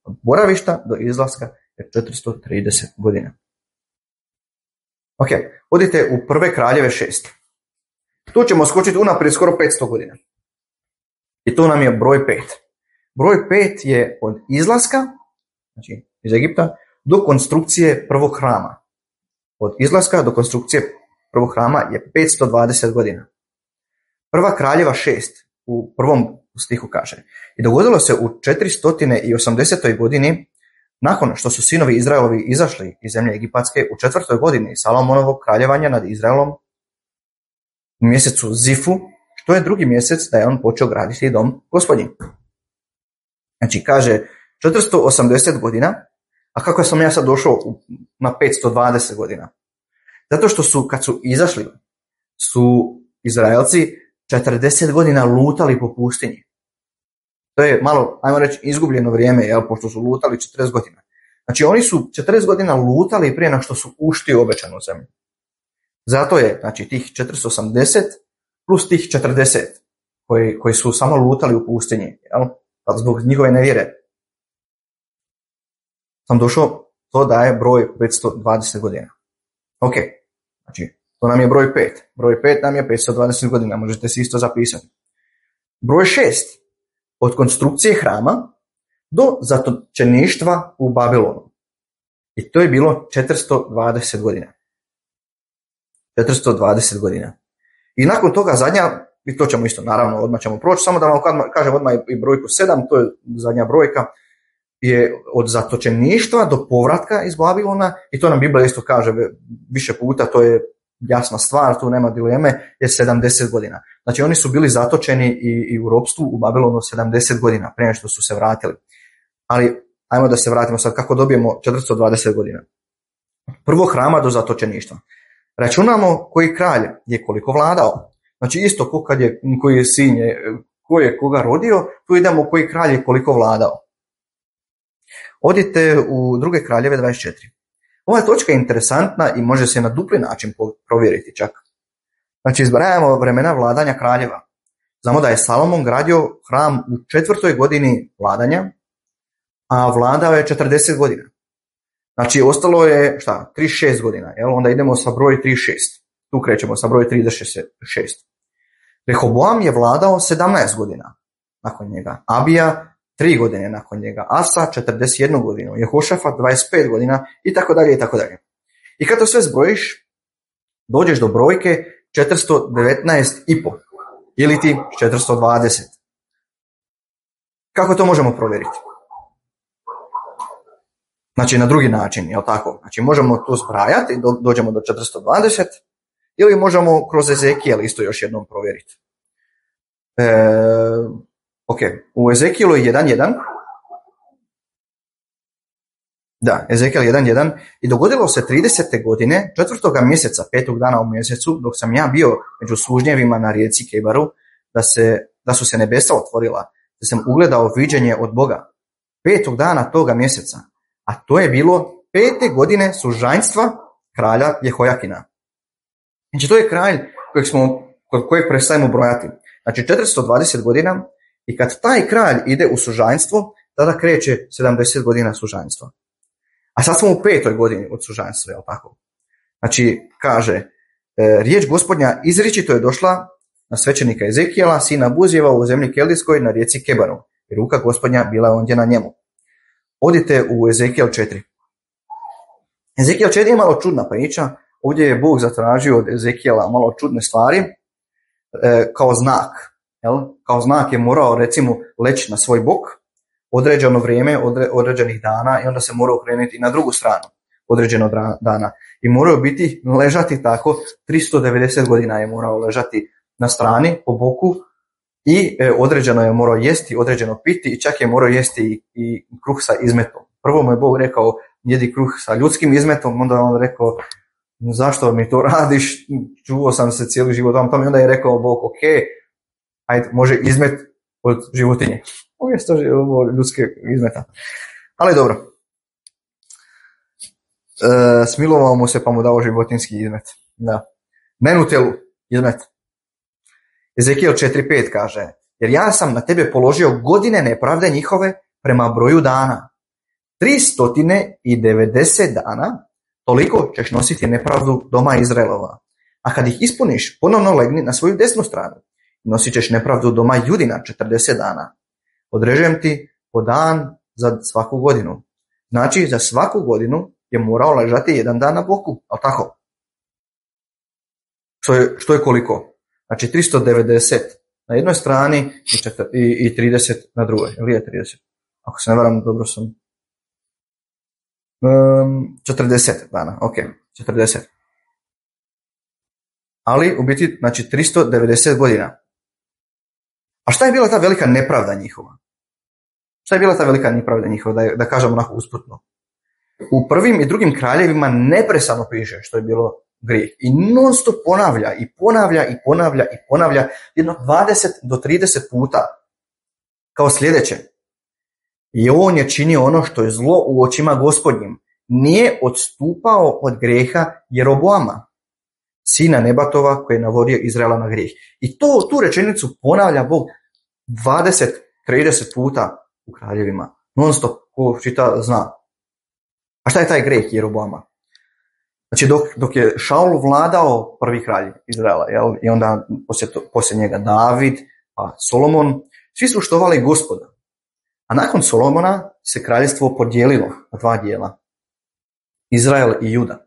Od boravišta do izlaska je 430 godina. Ok, odite u Prve kraljeve 6. Tu ćemo skočiti unaprijed skoro 500 godina. I tu nam je broj 5. Broj 5 je od izlaska, znači iz Egipta, do konstrukcije prvog hrama. Od izlaska do konstrukcije prvog hrama je 520 godina. Prva kraljeva 6 u prvom stihu kaže: i dogodilo se u 480. godini, nakon što su sinovi Izraelovi izašli iz zemlje Egipatske, u 4. godini Salomonovog kraljevanja nad Izraelom, u mjesecu Zifu, što je drugi mjesec da je on počeo graditi dom Gospodnji. Znači kaže 480 godina, a kako sam ja sad došao na 520 godina? Zato što su, kad su izašli, su Izraelci 40 godina lutali po pustinji. To je malo, ajmo reći, izgubljeno vrijeme, jel, pošto su lutali 40 godina. Znači oni su 40 godina lutali prije nego što su ušli u obećanu zemlju. Zato je, znači, tih 480 plus tih 40 koji su samo lutali u pustinji, jel, pa zbog njihove nevjere. Sam došao, to daje broj 520 godina. Ok, znači, to nam je broj 5. Broj 5 nam je 520 godina, možete si isto zapisati. Broj 6. Od konstrukcije hrama do zatočeništva u Babilonu. I to je bilo 420 godina. 420 godina. I nakon toga zadnja, i to ćemo isto, naravno, odmah ćemo proći, samo da vam kažem odmah i brojku 7, to je zadnja brojka, je od zatočeništva do povratka iz Babilona, i to nam Biblija isto kaže više puta, to je jasna stvar, tu nema dileme, je 70 godina. Znači oni su bili zatočeni i u ropstvu u Babilonu 70 godina prije što su se vratili. Ali ajmo da se vratimo sad kako dobijemo 420 godina. Prvog hrama do zatočeništva. Računamo koji kralj je koliko vladao. Znači isto koji je sin ko je koga rodio, tu idemo koji kralj je koliko vladao. Odite u Druge kraljeve 24. Ova točka je interesantna i može se na dupli način provjeriti čak. Znači izbrajamo vremena vladanja kraljeva. Znamo da je Salomon gradio hram u 4. godini vladanja, a vladao je 40 godina. Znači ostalo je 36 godina, jel? Onda idemo sa broj 36. Tu krećemo sa broj 36. Rehoboam je vladao 17 godina nakon njega. Abija 3 godine nakon njega, Asa 41 godinu, Jehošafat 25 godina i tako dalje i tako dalje. I kad to sve zbrojiš, dođeš do brojke 419,5 ili ti 420. Kako to možemo provjeriti? Znači na drugi način, jel tako? Znači možemo to zbrajati, dođemo do 420, ili možemo kroz Ezekijel isto još jednom provjeriti. Ok, u Ezekielu je 1.1. Da, Ezekijel 1.1. I dogodilo se 30. godine, 4. mjeseca, 5. dana u mjesecu, dok sam ja bio među služnjevima na rijeci Kebaru, da su se nebesa otvorila, da sam ugledao viđenje od Boga. 5. dana toga mjeseca, a to je bilo 5. godine sužanjstva kralja Jehojakina. Znači to je kralj kod kojeg prestajemo brojati. Znači 420 godina. I kad taj kralj ide u sužanjstvo, tada kreće 70 godina sužanjstva. A sad smo u 5. godini od sužanjstva, jel tako? Znači, kaže, riječ Gospodnja izričito je došla na svećenika Ezekijela, sina Buzijeva u zemlji Keldijskoj na rijeci Kebaru. I ruka Gospodnja bila je ondje na njemu. Odite u Ezekijel 4. Ezekijel 4 je malo čudna priča. Ovdje je Bog zatražio od Ezekijela malo čudne stvari kao znak. Jel? Kao znak je morao recimo leći na svoj bok određeno vrijeme, određenih dana, i onda se morao okrenuti na drugu stranu određenog dana. I morao biti ležati tako, 390 godina je morao ležati na strani po boku i određeno je morao jesti, određeno piti i čak je morao jesti i kruh sa izmetom. Prvo mu je Bog rekao jedi kruh sa ljudskim izmetom, onda je on rekao zašto mi to radiš, čuo sam se cijeli život vam tome, i onda je rekao Bog ok, ajde, može izmet od životinje. Umjesto ljudske izmeta. Ali dobro. Smilovao mu se pa mu dao životinski izmet. Da. Nenutelu izmet. Ezekijel 4.5 kaže: jer ja sam na tebe položio godine nepravde njihove prema broju dana. 390 dana toliko ćeš nositi nepravdu doma Izraelova. A kad ih ispuniš, ponovno legni na svoju desnu stranu. Nosit ćeš nepravdu doma Judina 40 dana. Odrežujem ti po dan za svaku godinu. Znači, za svaku godinu je morao ležati jedan dan na boku, ali tako? Što je koliko? Znači, 390 na jednoj strani i 30 na drugoj. Ili je 30? Ako se ne varam, dobro sam. 40 dana, ok, 40. Ali, u biti, znači, 390 godina. A šta je bila ta velika nepravda njihova? Šta je bila ta velika nepravda njihova, da kažem onako usputno? U prvim i drugim kraljevima neprestano piše što je bilo grijeh. I non stop ponavlja i ponavlja i ponavlja i ponavlja jedno 20 do 30 puta. Kao sljedeće. I on je činio ono što je zlo u očima Gospodnjim. Nije odstupao od grijeha Jeroboama, sina Nebatova, koji je navodio Izraela na grijeh. I tu rečenicu ponavlja Bog 20-30 puta u kraljevima. Non stop, ko čita zna. A šta je taj grijeh Jeroboama? Znači dok je Šaul vladao, prvi kralj Izraela, jel? I onda poslije njega David, pa Solomon, svi su štovali Gospoda. A nakon Solomona se kraljevstvo podijelilo na dva dijela. Izrael i Juda.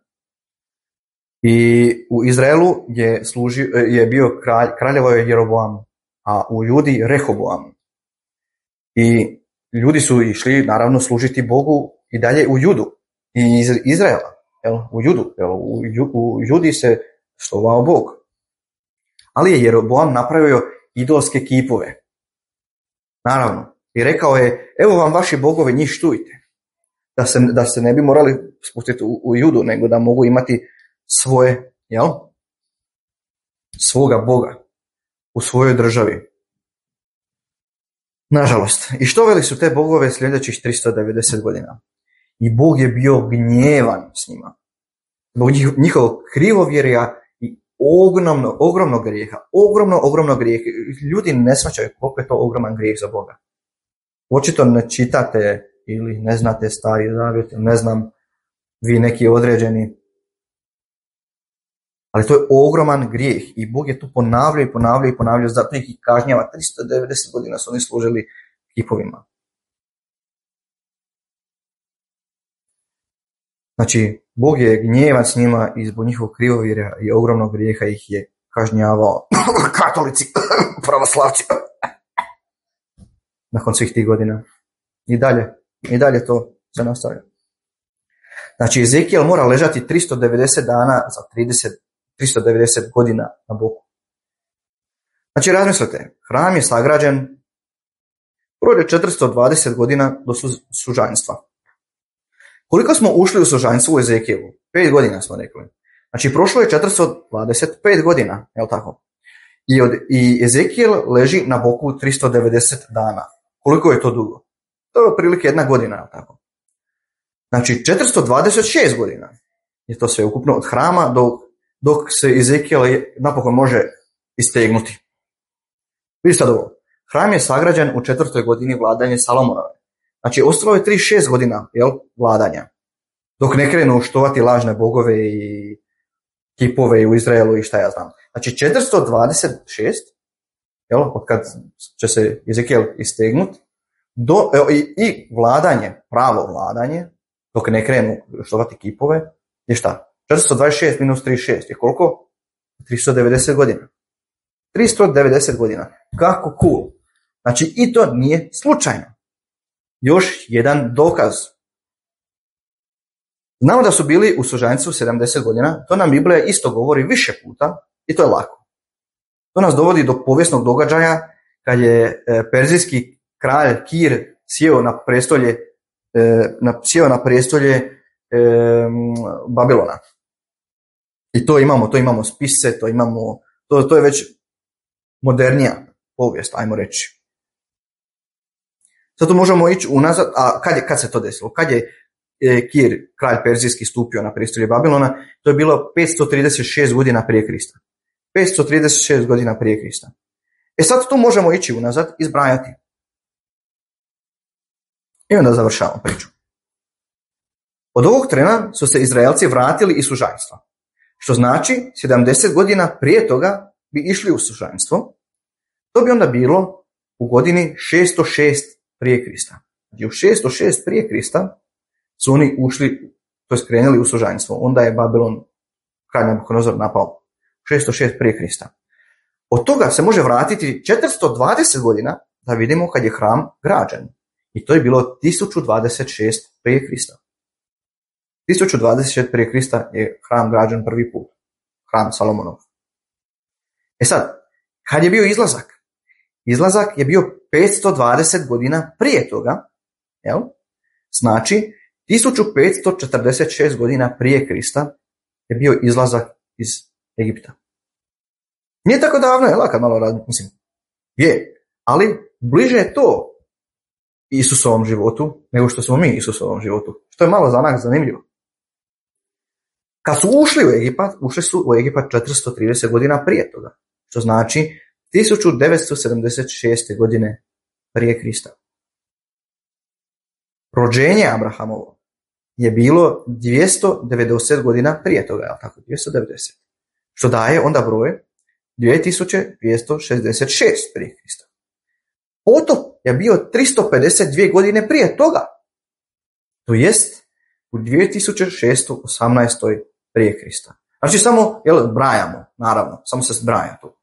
I u Izraelu je bio kraljevo je Jeroboam, a u Judi Rehoboam. I ljudi su išli naravno služiti Bogu i dalje u Judu i iz Izraela, u Judu, u Judi se štovao Bog. Ali je Jeroboam napravio idolske kipove. Naravno. I rekao je, evo vam vaši bogovi, njih štujte. Da se ne bi morali spustiti u Judu, nego da mogu imati svoje, svoga Boga u svojoj državi. Nažalost. I štovali su te bogove sljedećih 390 godina. I Bog je bio gnjevan s njima. Zbog njihovog krivovjerja i ogromnog grijeha. Ogromnog grijeha. Ljudi ne shvaćaju koliko je to ogroman grijeh za Boga. Očito ne čitate ili ne znate Stari Zavjet, ne znam, vi neki određeni. Ali to je ogroman grijeh i Bog je tu ponavljao, zato ih i kažnjava. 390 godina su oni služili kipovima. Znači, Bog je gnjevan s njima i zbog njihovog krivovjerja i ogromnog grijeha ih je kažnjavao. Katolici, pravoslavci. Nakon svih tih godina. I dalje to se nastavlja. Znači, Ezekijel mora ležati 390 dana za 390 godina na boku. Znači, razmislite, hram je sagrađen, prođe 420 godina do sužanjstva. Koliko smo ušli u sužanjstvo u Ezekijelu? 5 godina smo rekli. Znači, prošlo je 425 godina, je li tako? I Ezekijel leži na boku 390 dana. Koliko je to dugo? To je otprilike 1 godina, je li tako? Znači, 426 godina je to sve ukupno od hrama dok se Ezekijel napokon može istegnuti. Vidite sad ovo. Hram je sagrađen u 4. godini vladanja Salomonove. Znači, ostalo je 36 godina vladanja. Dok ne krenu štovati lažne bogove i kipove u Izraelu i šta ja znam. Znači, 426, od kad će se Ezekijel istegnuti, i vladanje, pravo vladanje, dok ne krenu štovati kipove, je šta? 426 minus 36 je koliko? 390 godina. 390 godina. Kako cool. Znači, i to nije slučajno. Još jedan dokaz. Znamo da su bili u sužanjstvu 70 godina, to nam Biblija isto govori više puta i to je lako. To nas dovodi do povijesnog događaja kad je perzijski kralj Kir sjeo na prestolje Babilona. I to imamo spise, to je već modernija povijest, ajmo reći. Sad tu možemo ići unazad, a kad se to desilo? Kad je Kir, kralj perzijski, stupio na prestolje Babilona, to je bilo 536 godina prije Krista. 536 godina prije Krista. Sad tu možemo ići unazad i zbrajati. I onda završavamo priču. Od ovog trena su se Izraelci vratili iz sužanjstva. Što znači 70 godina prije toga bi išli u sužanjstvo. To bi onda bilo u godini 606 prije Krista. Znači u 606 prije Krista su oni ušli, to je krenuli u sužanjstvo. Onda je Babilon, kralj Nabukodonozor, napao. 606 prije Krista. Od toga se može vratiti 420 godina da vidimo kad je hram građen. I to je bilo 1026 prije Krista. 1026 prije Krista je hram građen prvi put. Hram Salomonov. E sad, kad je bio izlazak? Izlazak je bio 520 godina prije toga. Jel? Znači, 1546 godina prije Krista je bio izlazak iz Egipta. Nije tako davno, jel, kad malo razmislim. Je, ali bliže je to Isusovom životu nego što smo mi Isusovom životu. Što je malo za nas zanimljivo. Kad su ušli su u Egipat 430 godina prije toga. Što znači 1976. godine prije Krista. Rođenje Abrahamovo je bilo 290 godina prije toga, jel tako? 290. Što daje onda broj 2266 prije Krista. Potop je bio 352 godine prije toga. To jest u 2618. prije Krista. Znači samo, brajamo, naravno, samo se zbraja tu.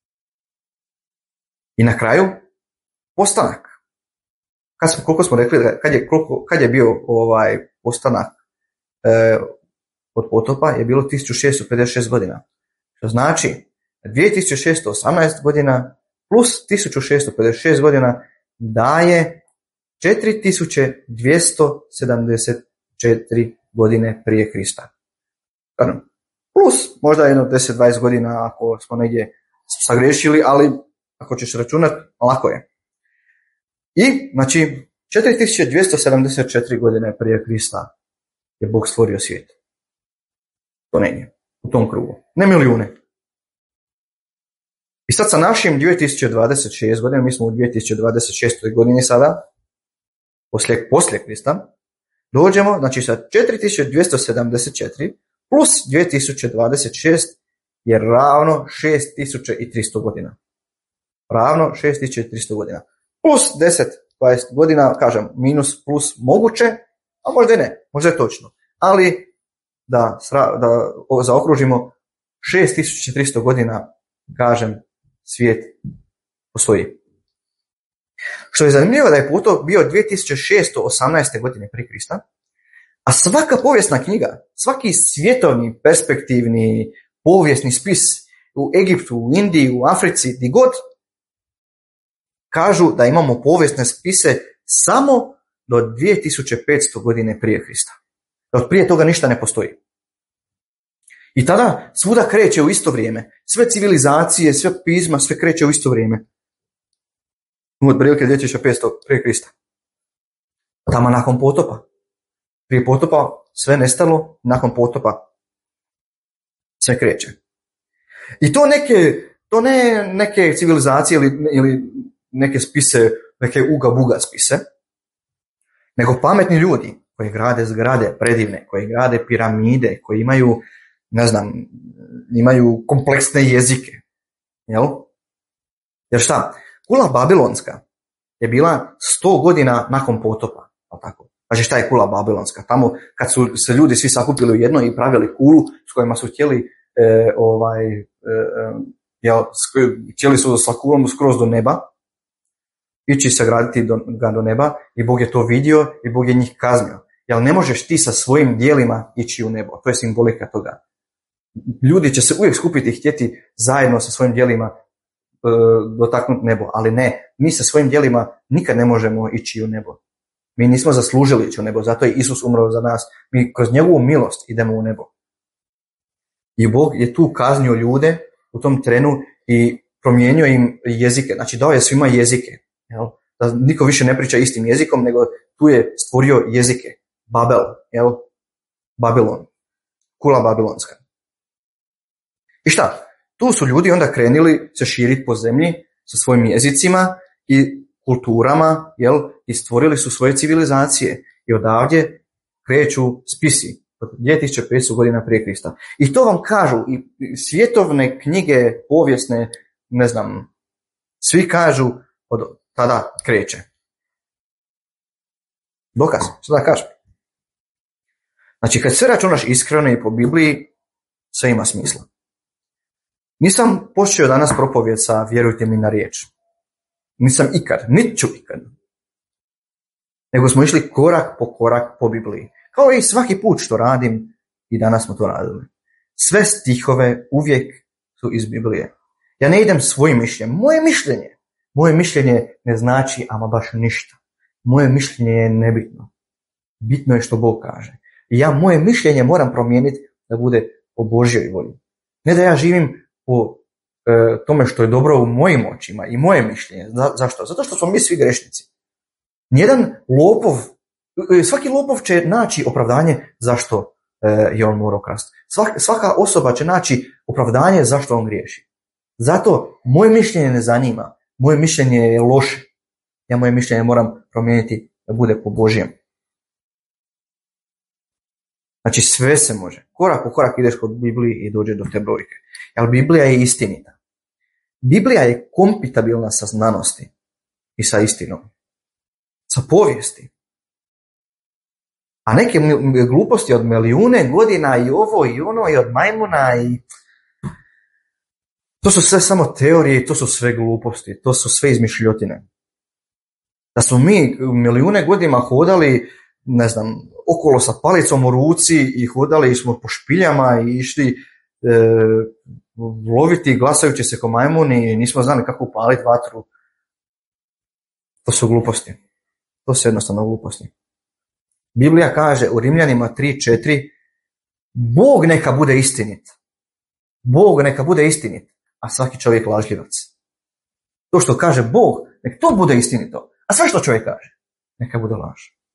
I na kraju, postanak. Koliko smo rekli, kad je bio postanak od potopa, je bilo 1656 godina. Što znači, 2618 godina plus 1656 godina daje 4274 godine prije Krista. Plus možda jedno 10-20 godina ako smo negdje sagrešili, ali ako ćeš računati, lako je. I, znači, 4274 godine prije Krista je Bog stvorio svijet. To negdje, u tom krugu. Ne milijune. I sad sa našim 2026 godina, mi smo u 2026. godini sada, poslije Krista, dođemo, znači sa 4274 plus 2026 je ravno 6300 godina. Ravno 6300 godina. Plus 10-20 godina, kažem, minus, plus moguće, a možda i ne, možda je točno. Ali da zaokružimo 6300 godina, kažem, svijet postoji. Što je zanimljivo da je potop bio 2618. godine prije Krista, a svaka povijesna knjiga, svaki svjetovni, perspektivni, povijesni spis u Egiptu, u Indiji, u Africi, di god, kažu da imamo povijesne spise samo do 2500 godine prije Krista. Da od prije toga ništa ne postoji. I tada svuda kreće u isto vrijeme. Sve civilizacije, sve pisma, sve kreće u isto vrijeme. Od prilike 2500 prije Krista. Tamo nakon potopa. Prije potopa sve nestalo, nakon potopa sve kreće. I to ne neke civilizacije ili neke spise, neke uga-buga spise, nego pametni ljudi koji grade zgrade predivne, koji grade piramide, koji imaju, imaju kompleksne jezike. Jel? Jer šta? Kula Babilonska je bila 100 godina nakon potopa. Tako? Znači šta je kula Babilonska? Tamo kad su se ljudi svi sakupili u jedno i pravili kulu s kojima su htjeli htjeli su sa kulom skroz do neba, ići sagraditi ga do neba, i Bog je to vidio i Bog je njih kaznio. Jer ne možeš ti sa svojim dijelima ići u nebo. To je simbolika toga. Ljudi će se uvijek skupiti i htjeti zajedno sa svojim dijelima dotaknuti nebo, ali ne, mi sa svojim dijelima nikad ne možemo ići u nebo. Mi nismo zaslužili ići u nebo, zato je Isus umro za nas. Mi kroz njegovu milost idemo u nebo. I Bog je tu kaznio ljude u tom trenu i promijenio im jezike. Znači dao je svima jezike. Jel? Da niko više ne priča istim jezikom, nego tu je stvorio jezike. Babel, jel? Babilon. Kula Babilonska. I šta? Tu su ljudi onda krenuli se širiti po zemlji sa svojim jezicima i kulturama, jel? I stvorili su svoje civilizacije. I odavdje kreću spisi od 2500 godina prije Krista. I to vam kažu i svjetovne knjige, povijesne, ne znam, svi kažu od tada kreće. Dokaz, što da kažem. Znači, kad sve računaš iskreno i po Bibliji, sve ima smisla. Nisam počeo danas propovijed sa vjerujte mi na riječ. Nisam ikad, niti ću ikad. Nego smo išli korak po Bibliji. Kao i svaki put što radim, i danas smo to radili. Sve stihove uvijek su iz Biblije. Ja ne idem svojim mišljenjem. Moje mišljenje ne znači ama baš ništa. Moje mišljenje je nebitno. Bitno je što Bog kaže. I ja moje mišljenje moram promijeniti da bude po Božjoj volji. Ne da ja živim po tome što je dobro u mojim očima i moje mišljenje. Zašto? Zato što smo mi svi grešnici. Nijedan lopov, svaki lopov će naći opravdanje zašto je on morao krasti. Svaka osoba će naći opravdanje zašto on griješi. Zato moje mišljenje ne zanima. Moje mišljenje je loše. Ja moje mišljenje moram promijeniti da bude po Božjem. Znači sve se može. Korak po korak ideš kod Biblije i dođe do te brojke. Jer Biblija je istinita. Biblija je kompatibilna sa znanosti i sa istinom. Sa povijesti. A neke gluposti od milijune godina i ovo i ono i od majmuna i to su sve samo teorije, to su sve gluposti, to su sve izmišljotine. Da smo mi milijune godina hodali, ne znam, okolo sa palicom u ruci i hodali smo po špiljama i išli loviti glasajući se ko majmuni i nismo znali kako upaliti vatru. To su gluposti. To su jednostavno gluposti. Biblija kaže u Rimljanima 3:4 Bog neka bude istinit. Bog neka bude istinit, a svaki čovjek lažljivac. To što kaže Bog, nek to bude istinito. A sve što čovjek kaže, neka bude laž.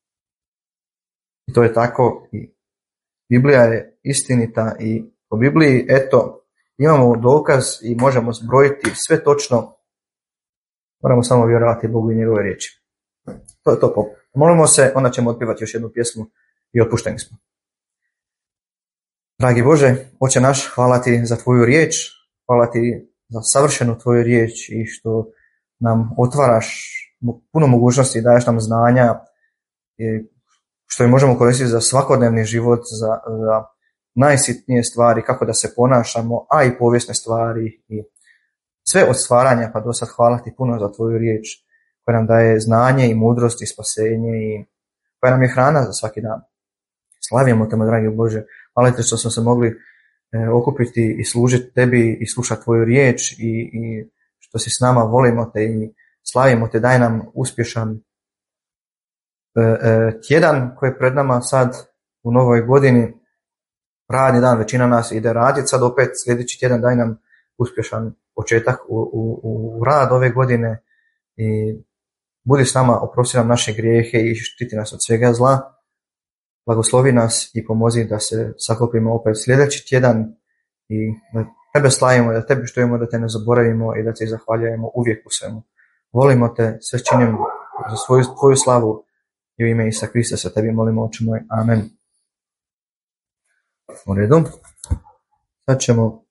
I to je tako i Biblija je istinita i po Bibliji, eto, imamo dokaz i možemo zbrojiti sve točno. Moramo samo vjerovati Bogu i njegove riječi. To je to. Molimo se, onda ćemo otpjevati još jednu pjesmu i otpušteni smo. Dragi Bože, Oče naš, hvala ti za tvoju riječ, hvala ti za savršenu tvoju riječ i što nam otvaraš puno mogućnosti, daješ nam znanja što je možemo koristiti za svakodnevni život, za najsitnije stvari, kako da se ponašamo, a i povijesne stvari i sve od stvaranja pa do sad. Hvala ti puno za tvoju riječ koja nam daje znanje i mudrost i spasenje i koja nam je hrana za svaki dan. Slavimo te, moj dragi Bože, hvala ti što smo se mogli okupiti i služiti tebi i slušati tvoju riječ i što si s nama, volimo te i slavimo te, daj nam uspješan tjedan koji je pred nama sad u novoj godini, radni dan, većina nas ide raditi sad opet sljedeći tjedan, daj nam uspješan početak u rad ove godine i budi s nama, oprosti nam naše grijehe i štiti nas od svega zla, blagoslovi nas i pomozi da se sakupimo opet sljedeći tjedan i da tebe slavimo, da tebe štujemo, da te ne zaboravimo i da te zahvaljujemo uvijek u svemu. Volimo te, sve činimo za tvoju slavu i u ime Isusa Krista se tebi molimo, Oče moj. Amen. U redu. Sad ćemo